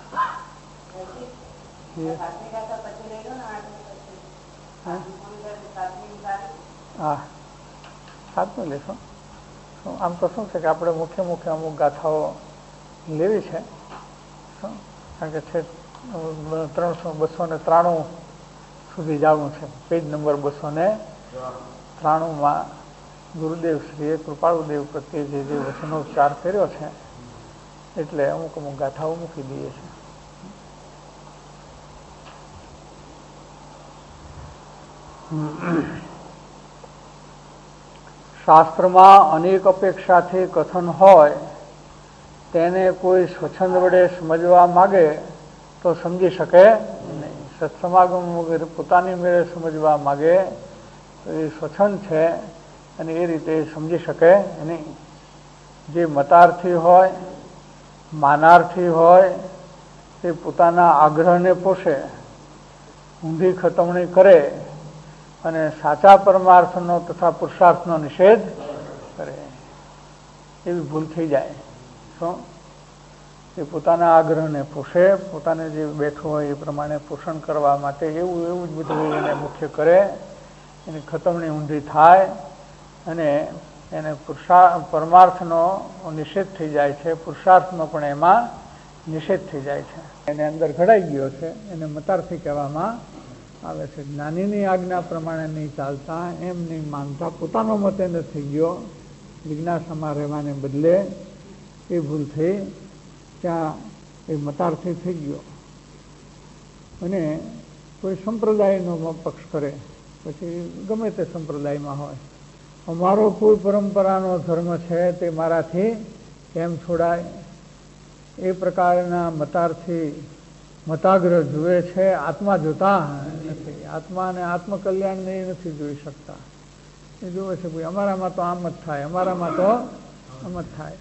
Speaker 2: હા, સાતમી લેશો. આમ તો શું છે કે આપણે મુખ્ય મુખ્ય અમુક ગાથાઓ લેવી છે, કારણ કે છે ત્રણસો બસો ને ત્રાણું સુધી જવું છે. પેજ નંબર બસો ને ત્રાણુંમાં ગુરુદેવ શ્રીએ કૃપાળુદેવ પ્રત્યે જે જે વચનોચ્ચાર કર્યો છે, એટલે અમુક અમુક ગાથાઓ મૂકી દઈએ છીએ. શાસ્ત્રમાં અનેક અપેક્ષાથી કથન હોય તેને કોઈ સ્વચ્છંદ વડે સમજવા માગે તો સમજી શકે નહીં. સત્સમાગમ વગેરે પોતાની મેળે સમજવા માગે તો એ સ્વચ્છંદ છે અને એ રીતે સમજી શકે નહીં. જે મતાર્થી હોય, માનાર્થી હોય, તે પોતાના આગ્રહને પોષે, ઊંધી ખતમણી કરે અને સાચા પરમાર્થનો તથા પુરુષાર્થનો નિષેધ કરે, એવી ભૂલ થઈ જાય. શું? એ પોતાના આગ્રહને પોષે, પોતાને જે બેઠો હોય એ પ્રમાણે પોષણ કરવા માટે એવું એવું જ બધું એને મુખ્ય કરે, એની ખતમણી ઊંધી થાય અને એને પુરુષાર્થ પરમાર્થનો નિષેધ થઈ જાય છે, પુરુષાર્થનો પણ એમાં નિષેધ થઈ જાય છે. એને અંદર ઘડાઈ ગયો છે, એને મતાર્થી કહેવામાં આવે છે. જ્ઞાનીની આજ્ઞા પ્રમાણે નહીં ચાલતા, એમ નહીં માનતા, પોતાનો મત એને થઈ ગયો, જિજ્ઞાસામાં રહેવાને બદલે એ ભૂલ થઈ, ત્યાં એ મતાર્થી થઈ ગયો. અને કોઈ સંપ્રદાયનો પક્ષ કરે, પછી ગમે તે સંપ્રદાયમાં હોય, અમારો કુલ પરંપરાનો ધર્મ છે તે મારાથી કેમ છોડાય, એ પ્રકારના મતાર્થી મતાગ્રહ જુએ છે, આત્મા જોતા નથી. આત્મા અને આત્મકલ્યાણને એ નથી જોઈ શકતા. એ જુએ છે ભાઈ અમારામાં તો આમ જ થાય, અમારામાં તો આમ જ થાય.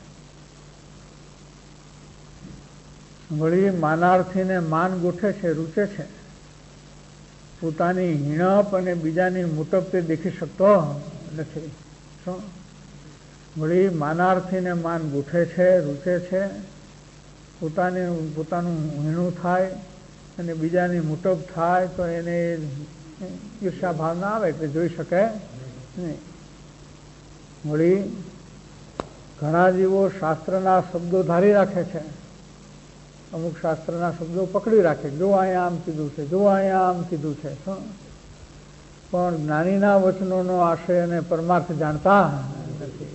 Speaker 2: વળી માનાર્થીને માન ગોઠે છે, રૂચે છે, પોતાની હિણપ અને બીજાની મુટપ તે દેખી શકતો નથી. શું? વળી માનાર્થીને માન ગોઠે છે, રૂચે છે, પોતાને પોતાનું હીણું થાય અને બીજાની મુટપ થાય તો એને ઈર્ષા ભાવના આવે એટલે જોઈ શકે નહીં. વળી ઘણા જીવો શાસ્ત્રના શબ્દો ધારી રાખે છે, અમુક શાસ્ત્રના શબ્દો પકડી રાખે, જો અહીંયા આમ કીધું છે, જો અહીંયા આમ કીધું છે, પણ જ્ઞાનીના વચનોનો આશય અને પરમાર્થ જાણતા નથી.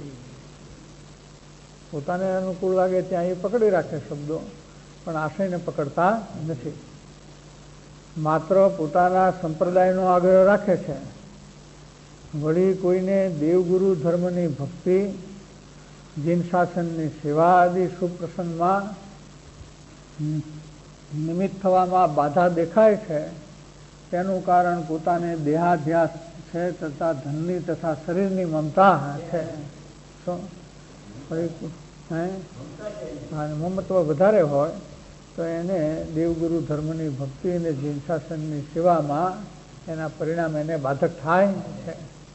Speaker 2: પોતાને અનુકૂળ લાગે ત્યાં એ પકડી રાખે શબ્દો, પણ આશયને પકડતા નથી. માત્ર પોતાના સંપ્રદાયનો આગ્રહ રાખે છે. વળી કોઈને દેવગુરુ ધર્મની ભક્તિ, જીન શાસનની સેવા આદિ સુપ્રસંગમાં નિમિત્ત થવામાં બાધા દેખાય છે, તેનું કારણ પોતાને દેહાધ્યાસ છે તથા ધનની તથા શરીરની મમતા છે. મમત્વ વધારે હોય તો એને દેવગુરુ ધર્મની ભક્તિ અને જીન શાસનની સેવામાં એના પરિણામ એને બાધક થાય છે.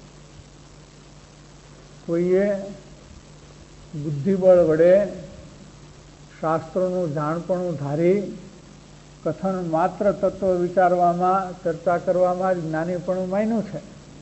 Speaker 2: કોઈએ બુદ્ધિબળ વડે શાસ્ત્રોનું જાણપણું ધારી કથન માત્ર તત્વ વિચારવામાં, ચર્ચા કરવામાં જ જ્ઞાનીપણું માન્યું છે.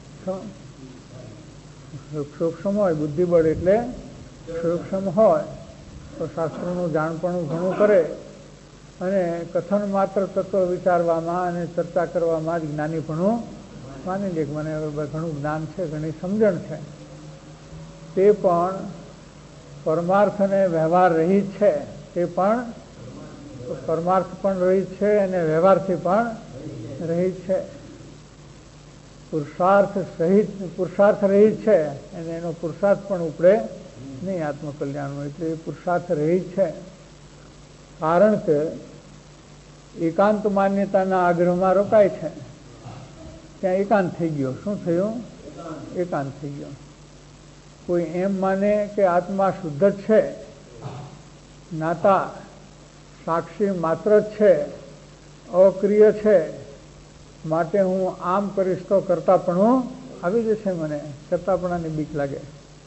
Speaker 2: સૂક્ષ્મ હોય બુદ્ધિબળ એટલે સૂક્ષ્મ હોય તો શાસ્ત્રોનું જાણપણું ઘણું કરે અને કથન માત્ર તત્વ વિચારવામાં અને ચર્ચા કરવામાં જ જ્ઞાનીપણું માની લે કે મને ઘણું જ્ઞાન છે, ઘણી સમજણ છે, તે પણ પરમાર્થ અને વ્યવહાર રહિત છે. તે પણ પરમાર્થ પણ રહિત છે અને વ્યવહારથી પણ રહિત છે. પુરુષાર્થ સહિત પુરુષાર્થ રહિત છે અને એનો પુરુષાર્થ પણ ઉપડે નહીં આત્મકલ્યાણમાં, એટલે એ પુરુષાર્થ રહિત છે. કારણ કે એકાંત માન્યતાના આગ્રહમાં રોકાય છે, ત્યાં એકાંત થઈ ગયો. શું થયું? એકાંત થઈ ગયો. કોઈ એમ માને કે આત્મા શુદ્ધ જ છે, જ્ઞાતા સાક્ષી માત્ર જ છે, અક્રિય છે, માટે હું આમ કરીશ તો કરતાપણું આવી જશે, મને કરતાપણાની બીક લાગે,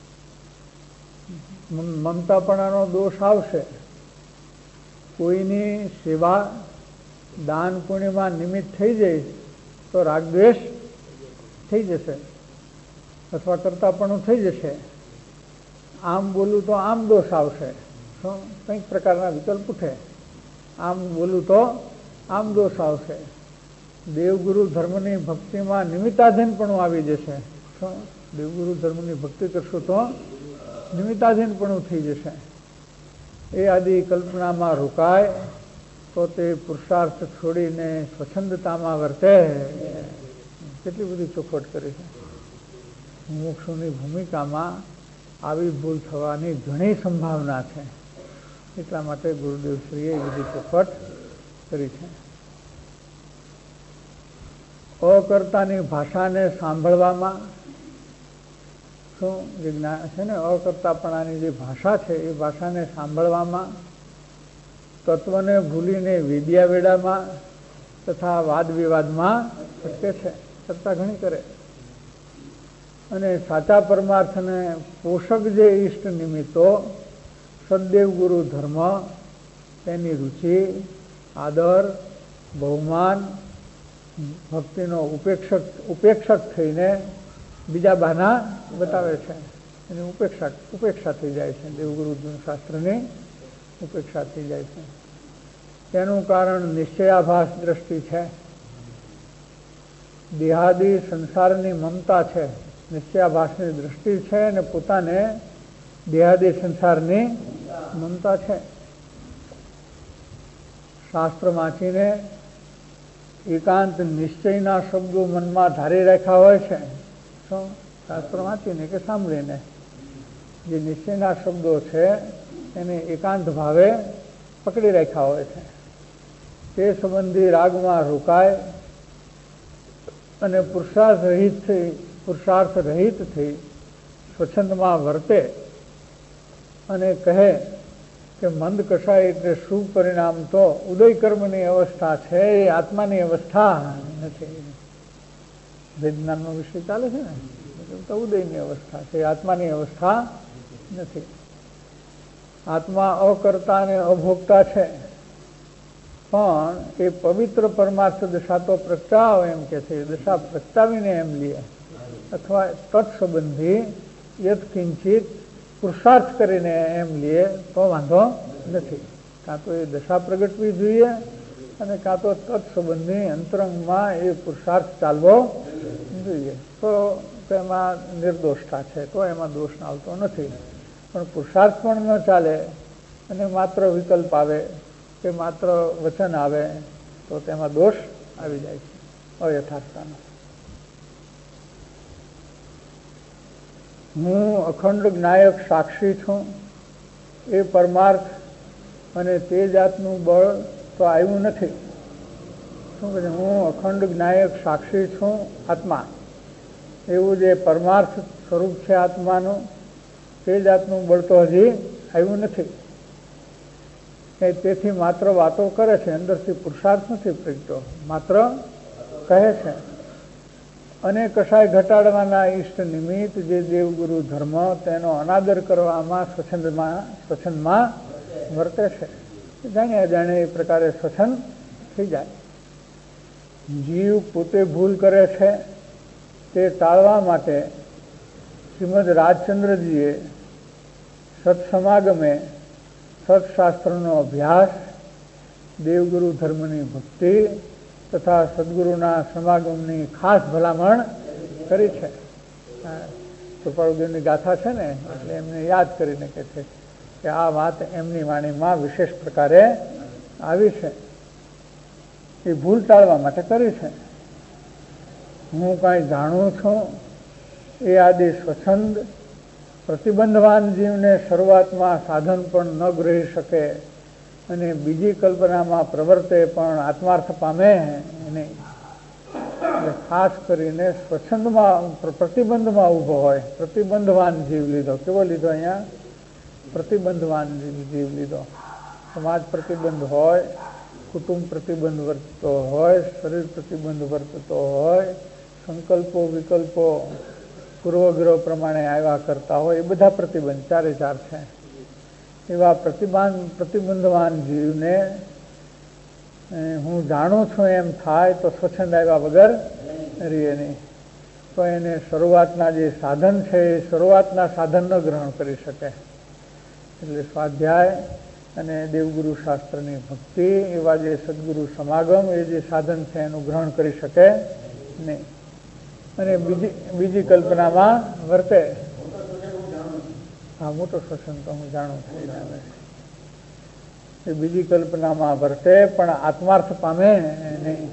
Speaker 2: મમતાપણાનો દોષ આવશે, કોઈની સેવા દાન પુણ્યમાં નિમિત્ત થઈ જઈશ તો રાગદ્વેષ થઈ જશે અથવા કરતાપણું થઈ જશે, આમ બોલું તો આમ દોષ આવશે, કંઈક પ્રકારના વિકલ્પ ઉઠે, આમ બોલું તો આમ દોષ આવશે, દેવગુરુ ધર્મની ભક્તિમાં નિમિત્તાધીનપણું આવી જશે. શું? દેવગુરુ ધર્મની ભક્તિ કરશો તો નિમિત્તાધીનપણું થઈ જશે. એ આદિ કલ્પનામાં રોકાય તો તે પુરુષાર્થ છોડીને સ્વચ્છંદતામાં વર્તે. કેટલી બધી ચોખવટ કરી છે. મુમુક્ષુની ભૂમિકામાં આવી ભૂલ થવાની ઘણી સંભાવના છે. એટલા માટે ગુરુદેવશ્રીએ એ બધી ચોખવટ કરી છે. અકર્તાની ભાષાને સાંભળવામાં શું જે જ્ઞાન છે ને, અકર્તાપણાની જે ભાષા છે એ ભાષાને સાંભળવામાં, તત્વને ભૂલીને વિદ્યા વેડામાં તથા વાદ વિવાદમાં ભટકે છે. ચર્ચા ઘણી કરે. અને સાચા પરમાર્થને પોષક જે ઈષ્ટ નિમિત્તો, સદદેવ ગુરુ ધર્મ, તેની રુચિ, આદર, બહુમાન, ભક્તિનો ઉપેક્ષક ઉપેક્ષક થઈને બીજા બહાના બતાવે છે. એની ઉપેક્ષા ઉપેક્ષા થઈ જાય છે. દેવગુરુ શાસ્ત્રની ઉપેક્ષા થઈ જાય છે. તેનું કારણ નિશ્ચયાભાસ દ્રષ્ટિ છે. દેહાદી સંસારની મમતા છે. નિશ્ચયાભાસની દ્રષ્ટિ છે અને પોતાને દેહાદી સંસારની મમતા છે. શાસ્ત્ર વાંચીને એકાંત નિશ્ચયના શબ્દો મનમાં ધારી રાખ્યા હોય છે. શું? શાસ્ત્ર વાંચીને કે સાંભળીને જે નિશ્ચયના શબ્દો છે એને એકાંત ભાવે પકડી રાખ્યા હોય છે. તે સંબંધી રાગમાં રોકાય અને પુરુષાર્થ રહિત થઈ પુરુષાર્થ રહિત થઈ સ્વચ્છંદમાં વર્તે અને કહે કે મંદ કષાય એટલે શુભ પરિણામ તો ઉદય કર્મની અવસ્થા છે, એ આત્માની અવસ્થા નથી. વેદનાનો વિષય ચાલે છે ને, તો ઉદયની અવસ્થા છે, આત્માની અવસ્થા નથી. આત્મા અકર્તા અને અભોગતા છે, પણ એ પવિત્ર પરમાર્થ દશા તો પ્રગટાવ એમ કે છે. દશા પ્રગટાવીને એમ લે અથવા તત્સંબંધી યત કિંચિત પુરુષાર્થ કરીને એમ લે તો વાંધો નથી. કાં તો એ દશા પ્રગટવી જોઈએ અને કાં તો તત્સંબંધી અંતરંગમાં એ પુરુષાર્થ ચાલવો જોઈએ. તો તેમાં નિર્દોષતા છે, તો એમાં દોષ આવતો નથી. પણ પુરુષાર્થ પણ ન ચાલે અને માત્ર વિકલ્પ આવે કે માત્ર વચન આવે તો તેમાં દોષ આવી જાય છે અયથાર્થતાનો. હું અખંડ જ્ઞાયક સાક્ષી છું, એ પરમાર્થ અને તે જાતનું બળ તો આવ્યું નથી. શું કહે છે? હું અખંડ જ્ઞાયક સાક્ષી છું, આત્મા, એવું જે પરમાર્થ સ્વરૂપ છે આત્માનું, તે જાતનું બળ તો હજી આવ્યું નથી. તેથી માત્ર વાતો કરે છે, અંદરથી પુરુષાર્થ નથી પ્રગટ્યો, માત્ર કહે છે. અને કશાય ઘટાડવાના ઈષ્ટ નિમિત્ત જે દેવગુરુ ધર્મ તેનો અનાદર કરવામાં સ્વચ્છંદમાં સ્વચ્છંદમાં વર્તે છે. જાણે અજાણે એ પ્રકારે સ્વચ્છંદ થઈ જાય. જીવ પોતે ભૂલ કરે છે તે ટાળવા માટે શ્રીમદ રાજચંદ્રજીએ સત્સમાગમે સત્શાસ્ત્રનો અભ્યાસ, દેવગુરુ ધર્મની ભક્તિ તથા સદગુરુના સમાગમની ખાસ ભલામણ કરી છે. કૃપાળુદેવની ગાથા છે ને, એટલે એમને યાદ કરીને કહે છે કે આ વાત એમની વાણીમાં વિશેષ પ્રકારે આવી છે. એ ભૂલ ટાળવા માટે કરી છે. હું કાંઈ જાણું છું એ આદિ સ્વચ્છંદ પ્રતિબંધવાન જીવને શરૂઆતમાં સાધન પણ ન ગ્રહી શકે અને બીજી કલ્પનામાં પ્રવર્તે પણ આત્માર્થ પામે નહીં. એટલે ખાસ કરીને સ્વચ્છંદમાં પ્રતિબંધમાં ઊભો હોય, પ્રતિબંધવાન જીવ લીધો. કેવો લીધો? અહીંયા પ્રતિબંધવાન જીવ લીધો. સમાજ પ્રતિબંધ હોય, કુટુંબ પ્રતિબંધ વર્તતો હોય, શરીર પ્રતિબંધ વર્તતો હોય, સંકલ્પો વિકલ્પો પૂર્વગ્રહ પ્રમાણે આવ્યા કરતા હોય, એ બધા પ્રતિબંધ ચારે ચાર છે. એવા પ્રતિબંધ પ્રતિબંધવાન જીવને હું જાણું છું એમ થાય તો સ્વચ્છંદ આવ્યા વગર રહીએ નહીં. તો એને શરૂઆતના જે સાધન છે એ શરૂઆતના સાધન ન ગ્રહણ કરી શકે. એટલે સ્વાધ્યાય અને દેવગુરુ શાસ્ત્રની ભક્તિ, એવા જે સદગુરુ સમાગમ, એ જે સાધન છે એનું ગ્રહણ કરી શકે નહીં. અને બીજી બીજી કલ્પનામાં વર્તે. હા, મોટો સ્વચ્છંદ તો હું જાણું છું. એ બીજી કલ્પનામાં વર્તે પણ આત્માર્થ પામે નહીં.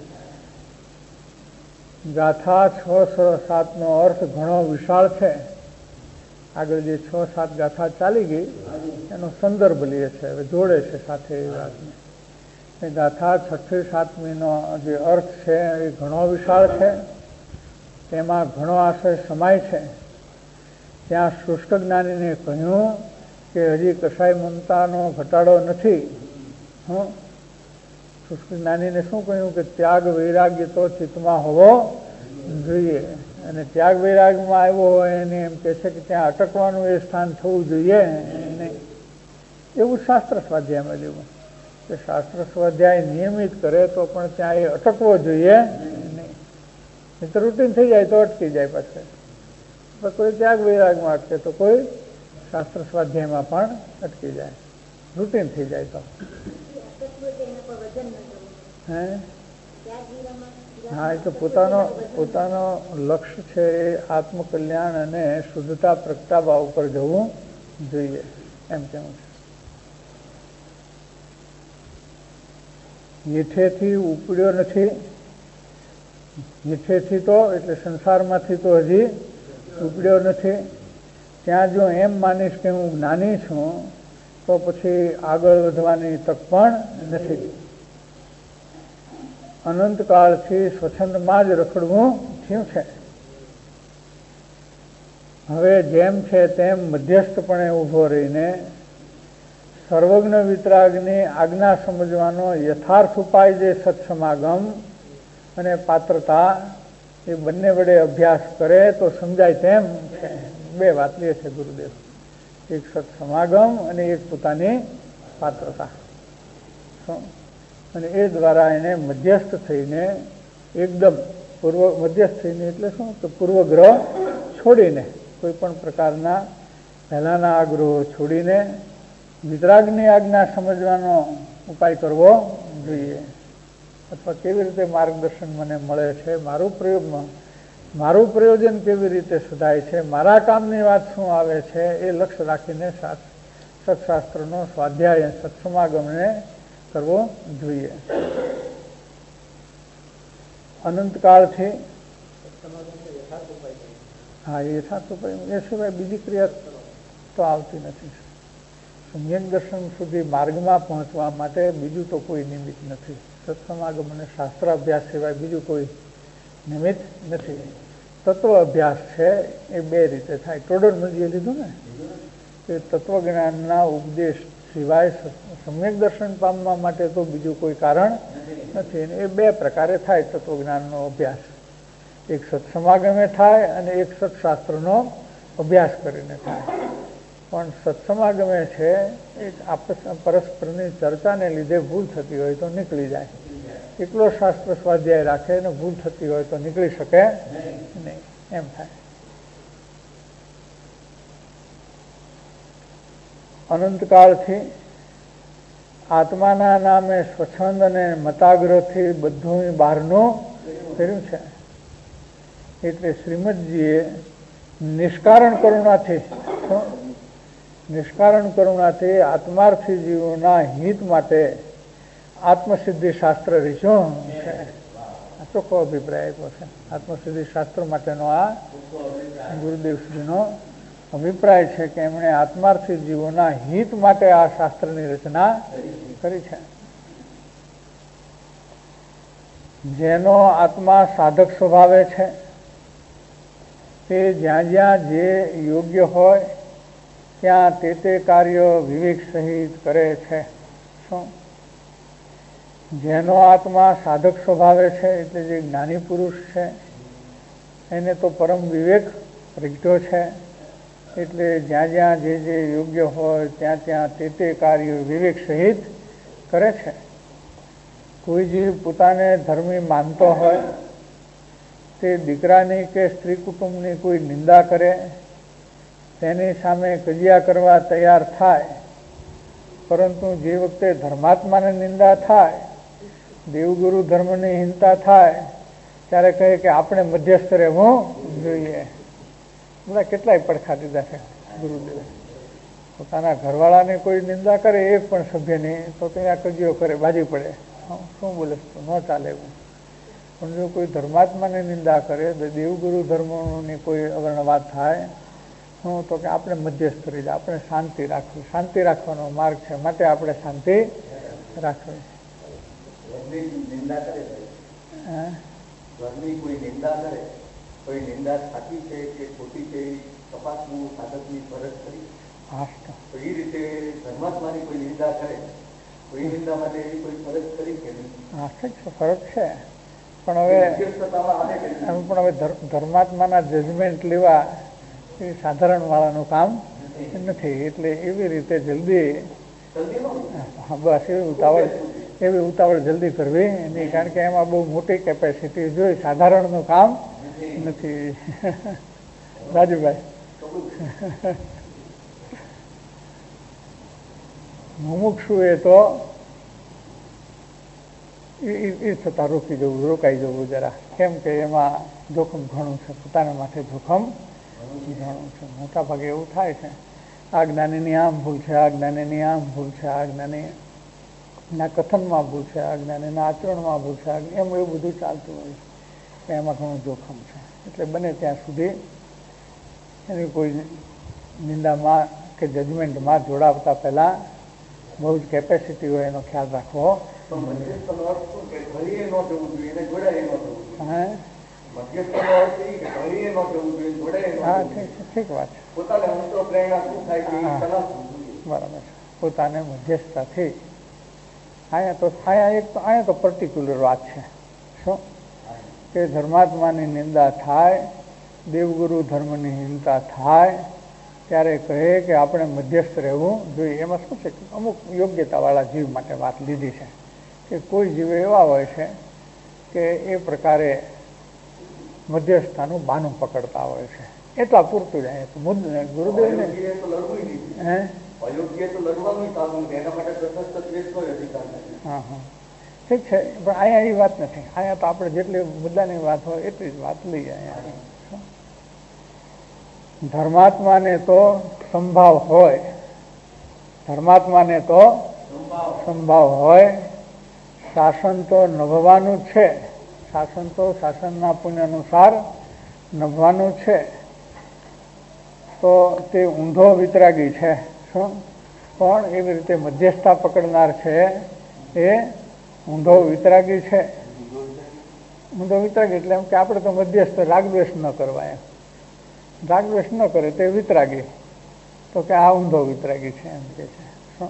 Speaker 2: ગાથા છ સાતનો અર્થ ઘણો વિશાળ છે, આગળ જે છ સાત ગાથા ચાલી ગઈ એનો સંદર્ભ લે છે, હવે જોડે છે સાથે એ વાતને. એ ગાથા છઠ્ઠી સાતમીનો જે અર્થ છે એ ઘણો વિશાળ છે, તેમાં ઘણો આશય સમાય છે. ત્યાં શુષ્ક જ્ઞાનીને કહ્યું કે હજી કશાય મમતાનો ઘટાડો નથી. હં શુષ્ક જ્ઞાનીને શું કહ્યું કે ત્યાગ વૈરાગ્ય તો ચિત્તમાં હોવો જોઈએ, અને ત્યાગ વૈરાગ્યમાં આવ્યો હોય એને એમ કહે છે કે ત્યાં અટકવાનું એ સ્થાન થવું જોઈએ નહીં. એવું શાસ્ત્ર સ્વાધ્યાયમાં લેવું કે શાસ્ત્ર સ્વાધ્યાય નિયમિત કરે તો પણ ત્યાં એ અટકવો જોઈએ નહીં. એ તો રૂટીન થઈ જાય તો અટકી જાય પાછળ. કોઈ ત્યાગ વૈરાગમાં અટકે તો કોઈ શાસ્ત્ર સ્વાધ્યાયમાં પણ અટકી જાય, રૂટીન થઈ જાય તો. હે હા, એ તો પોતાનો પોતાનો લક્ષ્ય છે એ આત્મકલ્યાણ અને શુદ્ધતા પ્રગટાવવા ઉપર જવું જોઈએ એમ કેવું છે. હેઠેથી ઉપડ્યો નથી, હેઠેથી તો એટલે સંસારમાંથી તો હજી ઉપડ્યો નથી. ત્યાં જો એમ માનીશ કે હું જ્ઞાની છું તો પછી આગળ વધવાની તક પણ નથી. અનંતકાળથી સ્વચ્છંદમાં જ રખડવું થયું છે. હવે જેમ છે તેમ મધ્યસ્થપણે ઊભો રહીને સર્વજ્ઞ વિતરાગની આજ્ઞા સમજવાનો યથાર્થ ઉપાય જે સત્સમાગમ અને પાત્રતા એ બંને વડે અભ્યાસ કરે તો સમજાય તેમ છે. બે વાત લે છે ગુરુદેવ, એક સત્સમાગમ અને એક પોતાની પાત્રતા. અને એ દ્વારા એને મધ્યસ્થ થઈને એકદમ પૂર્વ મધ્યસ્થ થઈને એટલે શું કે પૂર્વગ્રહ છોડીને, કોઈ પણ પ્રકારના પહેલાના આગ્રહો છોડીને વિતરાગની આજ્ઞા સમજવાનો ઉપાય કરવો જોઈએ. અથવા કેવી રીતે માર્ગદર્શન મને મળે છે, મારું પ્રયોગમાં મારું પ્રયોજન કેવી રીતે સધાય છે, મારા કામની વાત શું આવે છે, એ લક્ષ્ય રાખીને સત્શાસ્ત્રનો સ્વાધ્યાય સત્સમાગમને કરવો જોઈએ. અનંતકાળથી હા એ યથાર્થ ઉપાય એ સિવાય બીજી ક્રિયા તો આવતી નથી. સમ્યક દર્શન સુધી માર્ગમાં પહોંચવા માટે બીજું તો કોઈ નિમિત્ત નથી. સત્સમાગમ અને શાસ્ત્ર અભ્યાસ સિવાય બીજું કોઈ નિમિત્ત નથી. તત્વ અભ્યાસ છે એ બે રીતે થાય. ટોડરમજીએ લીધું ને કે તત્વજ્ઞાનના ઉપદેશ સિવાય સમ્યક દર્શન પામવા માટે તો બીજું કોઈ કારણ નથી. એ બે પ્રકારે થાય તત્વજ્ઞાનનો અભ્યાસ. એક સત્સમાગમે થાય અને એક સત્શાસ્ત્રનો અભ્યાસ કરીને થાય. પણ સત્સમાગમે છે એ આપસ પરસ્પરની ચર્ચાને લીધે ભૂલ થતી હોય તો નીકળી જાય. એકલો શાસ્ત્ર સ્વાધ્યાય રાખે અને ભૂલ થતી હોય તો નીકળી શકે નહીં, એમ થાય. અનંતકાળથી આત્માના નામે સ્વચ્છંદ અને મતાગ્રહથી બધું બહારનું કર્યું છે. એટલે શ્રીમદજીએ નિષ્કારણ કરુણાથી નિષ્કારણ કરુણાથી આત્માર્થી જીવોના હિત માટે આત્મસિદ્ધિ શાસ્ત્ર રચ્યું છે. આ ચોખ્ખો અભિપ્રાય આપ્યો છે. આત્મસિદ્ધિ શાસ્ત્ર માટેનો આ ગુરુદેવશ્રીનો અભિપ્રાય છે કે એમણે આત્માર્થી જીવોના હિત માટે આ શાસ્ત્રની રચના કરી છે. જેનો આત્મા સાધક સ્વભાવે છે તે જ્યાં જ્યાં જે યોગ્ય હોય ત્યાં તે તે કાર્ય વિવેક સહિત કરે છે. શું જેનો આત્મા સાધક સ્વભાવે છે એટલે જે જ્ઞાની પુરુષ છે એને તો પરમ વિવેક પ્રગટ્યો છે. એટલે જ્યાં જ્યાં જે જે યોગ્ય હોય ત્યાં ત્યાં તે તે કાર્ય વિવેક સહિત કરે છે. કોઈ જીવ પોતાને ધર્મી માનતો હોય તે દીકરાની કે સ્ત્રી કુટુંબની કોઈ નિંદા કરે, તેની સામે કજિયા કરવા તૈયાર થાય, પરંતુ જે વખતે ધર્માત્માને નિંદા થાય, દેવગુરુ ધર્મની હિંસા થાય, ત્યારે કહે કે આપણે મધ્યસ્થ રહેવું જોઈએ. બધા કેટલાય પડખા દીધા છે ગુરુદેવે. પોતાના ઘરવાળાને કોઈ નિંદા કરે એક પણ સભ્યની તો ત્યાં કજિયો કરે, બાજી પડે, શું બોલે ન ચાલે એવું. પણ જો કોઈ ધર્માત્માની નિંદા કરે, દેવગુરુ ધર્મની કોઈ અવર્ણ વાત થાય શું તો કે આપણે મધ્યસ્થ રહી જાય, આપણે શાંતિ રાખવી, શાંતિ રાખવાનો માર્ગ છે, માટે આપણે શાંતિ રાખવી.
Speaker 3: નિંદા કરે ઘરની કોઈ નિંદા કરે, કોઈ નિંદા સાચી છે કે ખોટી છે તપાસવું સાધકની ફરજ કરી.
Speaker 2: હા,
Speaker 3: તો એ રીતે ધર્માત્માની કોઈ નિંદા કરે, કોઈ નિંદા માટે એવી કોઈ ફરજ કરી કે નહીં?
Speaker 2: હા, ફરજ છે, પણ હવે પણ હવે ધર્માત્માના જજમેન્ટ લેવા એ સાધારણ વાળાનું કામ નથી. એટલે એવી રીતે જલ્દી બસ એવી ઉતાવળ એવી ઉતાવળ જલ્દી કરવી નહીં, કારણ કે એમાં બહુ મોટી કેપેસિટી જોઈ, સાધારણનું કામ નથી. રાજુભાઈ, મુમુક્ષુ એ તો એ છતાં રોકી જવું, રોકાઈ જવું જરા, કેમ કે એમાં જોખમ ઘણું છે, પોતાના માથે જોખમ ઘણું છે. મોટા ભાગે એવું થાય છે, આ જ્ઞાનીની આમ ભૂલ છે, આ જ્ઞાનીની આમ ભૂલ છે, આ જ્ઞાની ના કથનમાં ભૂલ છે, આ જ્ઞાનીના આચરણમાં ભૂલ છે, એમ એવું બધું ચાલતું હોય છે. એમાં ઘણું જોખમ છે. એટલે બને ત્યાં સુધી એની કોઈ નિંદામાં કે જજમેન્ટમાં જોડાવતા પહેલાં બહુ જ કેપેસિટી હોય એનો ખ્યાલ રાખવો. હા, ઠીક વાત છે. બરાબર, પોતાને મધ્યસ્થતાથી અહીંયા તો અહીંયા એક તો અહીંયા તો પર્ટિક્યુલર વાત છે શું કે ધર્માત્માની નિંદા થાય, દેવગુરુ ધર્મની હિંસા થાય ત્યારે કહે કે આપણે મધ્યસ્થ રહેવું જોઈએ. એમાં શું છે કે અમુક યોગ્યતાવાળા જીવ માટે વાત લીધી છે કે કોઈ જીવ એવા હોય છે કે એ પ્રકારે મધ્યસ્થતાનું બાનું પકડતા હોય છે. એટલા પૂરતું જ અહીંયા ગુરુદેવને હે હા હા ઠીક છે, પણ અહીંયા એ વાત નથી. અહીંયા તો આપણે જેટલી મુદ્દાની વાત હોય એટલી જ વાત લઈએ. અહીંયા ધર્માત્માને તો સંભાવ હોય, ધર્માત્માને તો સંભાવ હોય, શાસન તો નભવાનું જ છે, શાસન તો શાસનના પુણ્ય અનુસાર નભવાનું છે. તો તે ઊંધો વિતરાગી છે શું, પણ એવી રીતે મધ્યસ્થતા પકડનાર છે એ ઊંધો વિતરાગી છે. ઊંધો વિતરાગી એટલે એમ કે આપણે તો મધ્યસ્થ રાગદ્વેષ ન કરવા, એમ રાગદ્વેષ ન કરે તે વિતરાગી, તો કે આ ઊંધો વિતરાગી છે એમ કે છે. શું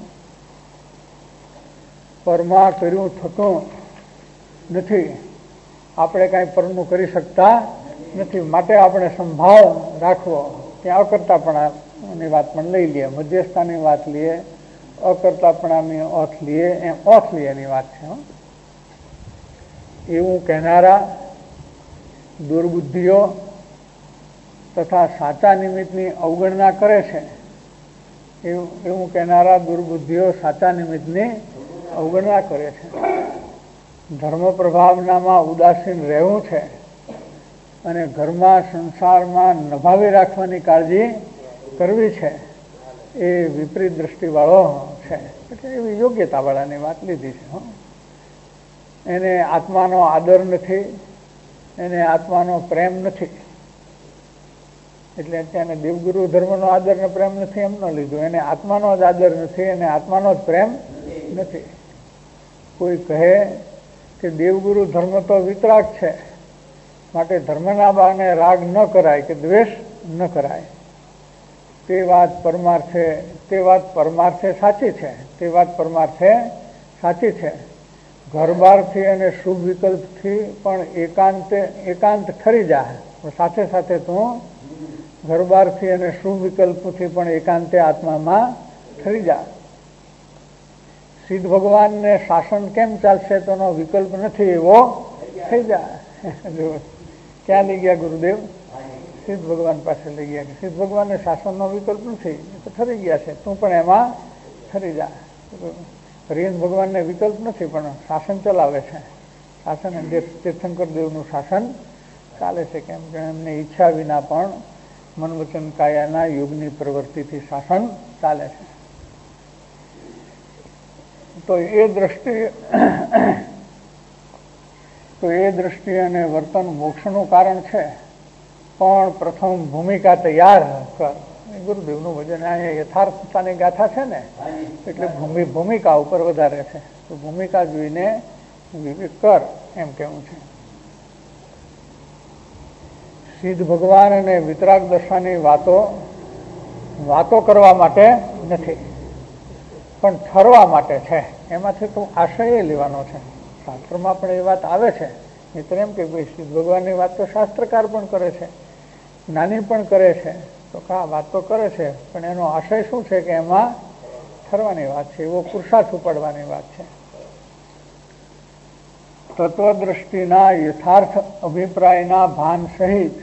Speaker 2: પરમાં કર્યું થતું નથી, આપણે કાંઈ પરનું કરી શકતા નથી, માટે આપણે સંભાવ રાખવો. ત્યાં અકર્તાપણાની વાત પણ લઈ લઈએ, મધ્યસ્થતાની વાત લઈએ, અકર્તાપણાની ઓથ લઈએ, એમ ઓથ લઈએ એની વાત છે. એવું કહેનારા દુર્બુદ્ધિઓ તથા સાચા નિમિત્તની અવગણના કરે છે. એવું એવું કહેનારા દુર્બુદ્ધિઓ સાચા નિમિત્તની અવગણના કરે છે. ધર્મ પ્રભાવનામાં ઉદાસીન રહેવું છે અને ઘરમાં સંસારમાં નભાવી રાખવાની કાળજી કરવી છે, એ વિપરીત દ્રષ્ટિવાળો છે. એટલે એવી યોગ્યતાવાળાની વાત લીધી છે. એને આત્માનો આદર નથી, એને આત્માનો પ્રેમ નથી. એટલે અત્યારે દેવગુરુ ધર્મનો આદર ને પ્રેમ નથી એમ ન લીધું, એને આત્માનો જ આદર નથી, એને આત્માનો જ પ્રેમ નથી. કોઈ કહે કે દેવગુરુ ધર્મ તો વિતરાગ છે, માટે ધર્મના બાને રાગ ન કરાય કે દ્વેષ ન કરાય, તે વાત પરમાર્થે તે વાત પરમાર્થે સાચી છે. તે વાત પરમાર્થે સાચી છે. ઘર બહારથી અને શુભ વિકલ્પથી પણ એકાંતે એકાંત ઠરી જાય, સાથે સાથે તું ઘર બહારથી અને શુભ વિકલ્પથી પણ એકાંતે આત્મામાં ઠરી જાય. સિદ્ધ ભગવાનને શાસન કેમ ચાલશે તો એનો વિકલ્પ નથી એવો થઈ જાય. ક્યાં લઈ ગયા ગુરુદેવ? સિદ્ધ ભગવાન પાસે લઈ ગયા. સિદ્ધ ભગવાનને શાસનનો વિકલ્પ નથી, તો ઠરી ગયા છે, તું પણ એમાં ઠરી જા. હરિયન ભગવાનને વિકલ્પ નથી પણ શાસન ચલાવે છે. શાસન તીર્થંકર દેવનું શાસન ચાલે છે, કેમ કે એમને ઈચ્છા વિના પણ મન વચન કાયાના યોગની પ્રવૃત્તિથી શાસન ચાલે છે. તો એ દ્રષ્ટિ તો એ દ્રષ્ટિ અને વર્તન મોક્ષનું કારણ છે, પણ પ્રથમ ભૂમિકા તૈયાર કર. ગુરુદેવનું વજન અહીંયા યથાર્થતાની ગાથા છે ને, એટલે ભૂમિ ભૂમિકા ઉપર વધારે છે. તો ભૂમિકા જોઈને વિવેક કર એમ કેવું છે. સિદ્ધ ભગવાન અને વિતરાગ દશાની વાતો વાતો કરવા માટે નથી, પણ ઠરવા માટે છે. એમાંથી તો આશય લેવાનો છે. શાસ્ત્રમાં પણ એ વાત આવે છે. મિત્ર એમ કે ભાઈ સિદ્ધ ભગવાનની વાત તો શાસ્ત્રકાર પણ કરે છે, જ્ઞાની પણ કરે છે. તો કા વાત તો કરે છે, પણ એનો આશય શું છે કે એમાં ઠરવાની વાત છે, એવો પુરુષાર્થ ઉપાડવાની વાત છે. તત્વદ્રષ્ટિના યથાર્થ અભિપ્રાયના ભાન સહિત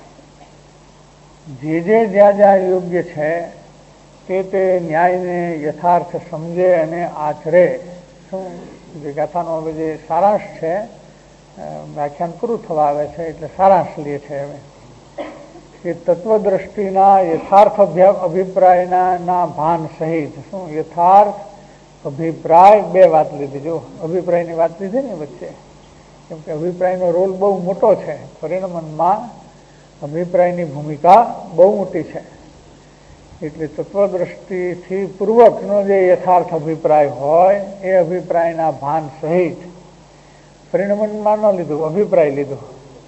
Speaker 2: જે જે જ્યાં જ્યાં યોગ્ય છે તે તે ન્યાયને યથાર્થ સમજે અને આચરે. શું જે ગાથાનો હવે જે સારાંશ છે, વ્યાખ્યાન પૂરું થવા આવે છે એટલે સારાંશ લે છે. હવે કે તત્વદ્રષ્ટિના યથાર્થ અભિપ્રાયના ના ભાન સહિત. શું યથાર્થ અભિપ્રાય બે વાત લીધી. જો અભિપ્રાયની વાત લીધી ને વચ્ચે, કેમ કે અભિપ્રાયનો રોલ બહુ મોટો છે. પરિણમનમાં અભિપ્રાયની ભૂમિકા બહુ મોટી છે. એટલે તત્વદ્રષ્ટિથી પૂર્વકનો જે યથાર્થ અભિપ્રાય હોય એ અભિપ્રાયના ભાન સહિત પરિણમનમાં ન લીધું, અભિપ્રાય લીધો.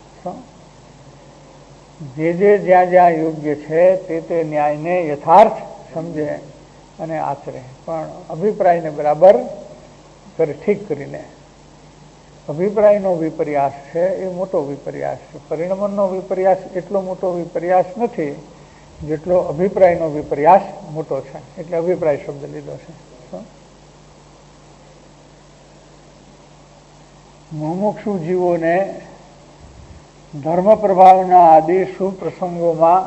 Speaker 2: જે જે જ્યાં જ્યાં યોગ્ય છે તે તે ન્યાયને યથાર્થ સમજે અને આચરે, પણ અભિપ્રાયને બરાબર કરે, ઠીક કરીને. અભિપ્રાયનો વિપર્યાસ છે એ મોટો વિપર્યાસ છે. પરિણમનનો વિપર્યાસ એટલો મોટો વિપર્યાસ નથી જેટલો અભિપ્રાયનો વિપર્યાસ મોટો છે. એટલે અભિપ્રાય શબ્દ લીધો છે. મુમુક્ષુ જીવોને ધર્મ પ્રભાવના આદિ સુપ્રસંગોમાં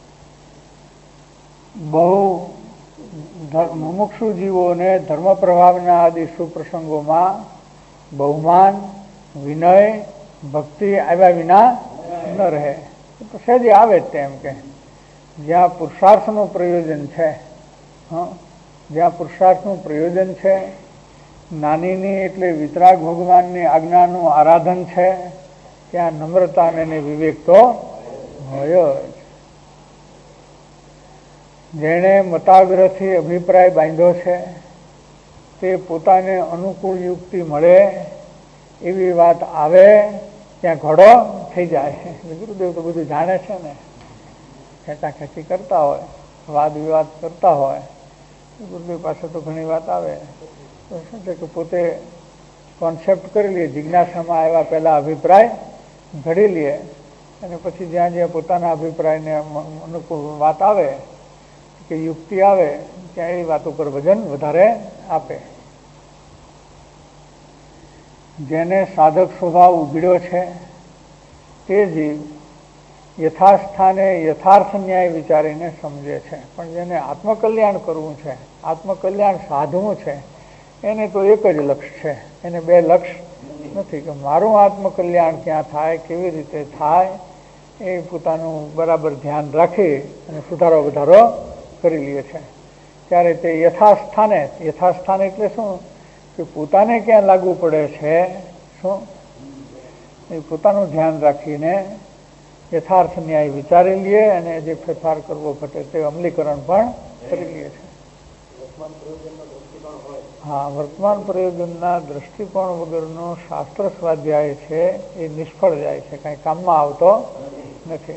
Speaker 2: બહુ મુમુક્ષુ જીવોને ધર્મ પ્રભાવના આદિ સુપ્રસંગોમાં બહુમાન, વિનય, ભક્તિ આવ્યા વિના ન રહે. તો સહેજે આવે જ તેમ કે જ્યાં પુરુષાર્થનું પ્રયોજન છે, હા, જ્યાં પુરુષાર્થનું પ્રયોજન છે, જ્ઞાનીની એટલે વિતરાગ ભગવાનની આજ્ઞાનું આરાધન છે, ત્યાં નમ્રતા અને વિવેક તો હોય જ. જેણે મતાગ્રહથી અભિપ્રાય બાંધ્યો છે તે પોતાને અનુકૂળ યુક્તિ મળે એવી વાત આવે ત્યાં ઘડો થઈ જાય. ગુરુદેવ તો બધું જાણે છે ને, ખેંચાખેંચી કરતા હોય, વાદ વિવાદ કરતા હોય. ગુરુદેવ પાસે તો ઘણી વાત આવે તો શું છે કે પોતે કોન્સેપ્ટ કરી લે, જિજ્ઞાસામાં આવ્યા પહેલા અભિપ્રાય ઘડી લે, અને પછી જ્યાં જ્યાં પોતાના અભિપ્રાયને અનુકૂળ વાત આવે કે યુક્તિ આવે ત્યાં એ વાત ઉપર વજન વધારે આપે. જેને સાધક સ્વભાવ ઉઘડ્યો છે તે જીવ યથાસ્થાને યથાર્થ ન્યાય વિચારીને સમજે છે. પણ જેને આત્મકલ્યાણ કરવું છે, આત્મકલ્યાણ સાધવું છે, એને તો એક જ લક્ષ્ય છે. એને બે લક્ષ્ય નથી કે મારું આત્મકલ્યાણ ક્યાં થાય, કેવી રીતે થાય, એ પોતાનું બરાબર ધ્યાન રાખી અને સુધારો વધારો કરી લે છે. ત્યારે તે યથાસ્થાને, યથાસ્થાન એટલે શું કે પોતાને ક્યાં લાગુ પડે છે, શું એ પોતાનું ધ્યાન રાખીને યથાર્થ ન્યાય વિચારી લે અને જે ફેરફાર કરવો ઘટે તે અમલીકરણ પણ કરી લે છે. હા, વર્તમાન પ્રયોજનના દ્રષ્ટિકોણ વગરનો શાસ્ત્ર સ્વાધ્યાય છે એ નિષ્ફળ જાય છે, કઈ કામમાં આવતો નથી.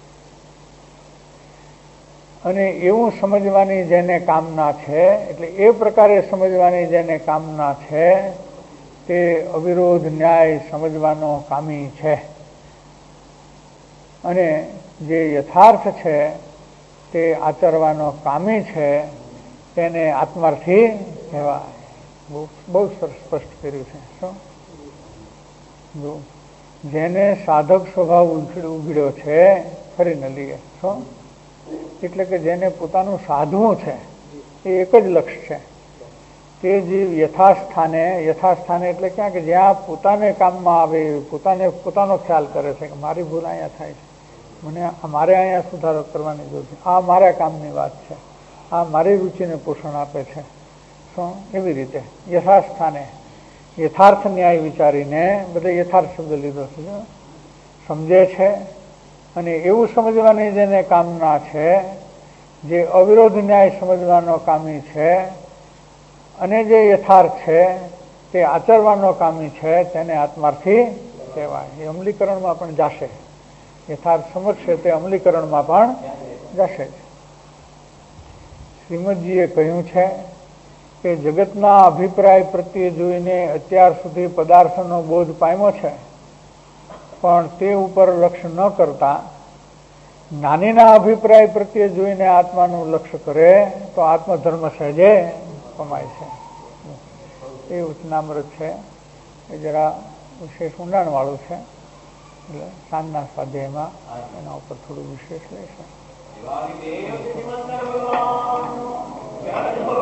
Speaker 2: અને એવું સમજવાની જેને કામના છે, એટલે એ પ્રકારે સમજવાની જેને કામના છે તે અવિરોધ ન્યાય સમજવાનો કામી છે. અને જે યથાર્થ છે તે આચરવાનો કામી છે તેને આત્માર્થી કહેવાય. બહુ બહુ સરસ સ્પષ્ટ કર્યું છે. શું જો જેને સાધક સ્વભાવ ઉઘડ્યો છે ફરી ન લઈએ. શું એટલે કે જેને પોતાનું સાધવું છે એ એક જ લક્ષ્ય છે. તે જીવ યથાસ્થાને, યથાસ્થાને એટલે ક્યાં કે જ્યાં પોતાને કામમાં આવે, પોતાને પોતાનો ખ્યાલ કરે છે કે મારી ભૂલ અહીંયા થાય છે, મને મારે અહીંયા સુધારો કરવાની જરૂર છે, આ મારા કામની વાત છે, આ મારી રુચિને પોષણ આપે છે. શું એવી રીતે યથાસ્થાને યથાર્થ ન્યાય વિચારીને, બધે યથાર્થ શબ્દ લીધો છે, સમજે છે. અને એવું સમજવાની જેને કામના છે જે અવિરોધ ન્યાય સમજવાનો કામી છે અને જે યથાર્થ છે તે આચરવાનો કામી છે તેને આત્માર્થી કહેવાય. એ અમલીકરણમાં પણ જશે. યથાર્થ સમજશે તે અમલીકરણમાં પણ જશે. શ્રીમદજીએ કહ્યું છે કે જગતના અભિપ્રાય પ્રત્યે જોઈને અત્યાર સુધી પદાર્થનો બોધ પામ્યો છે, પણ તે ઉપર લક્ષ્ય ન કરતા જ્ઞાનીના અભિપ્રાય પ્રત્યે જોઈને આત્માનું લક્ષ્ય કરે તો આત્મધર્મ સહેજે કમાય છે. એ ઉચનામૃત છે, એ જરા વિશેષ ઊંડાણવાળું છે, એટલે સાંજના સ્વાધ્યાયમાં એના ઉપર થોડું વિશેષ લેશે.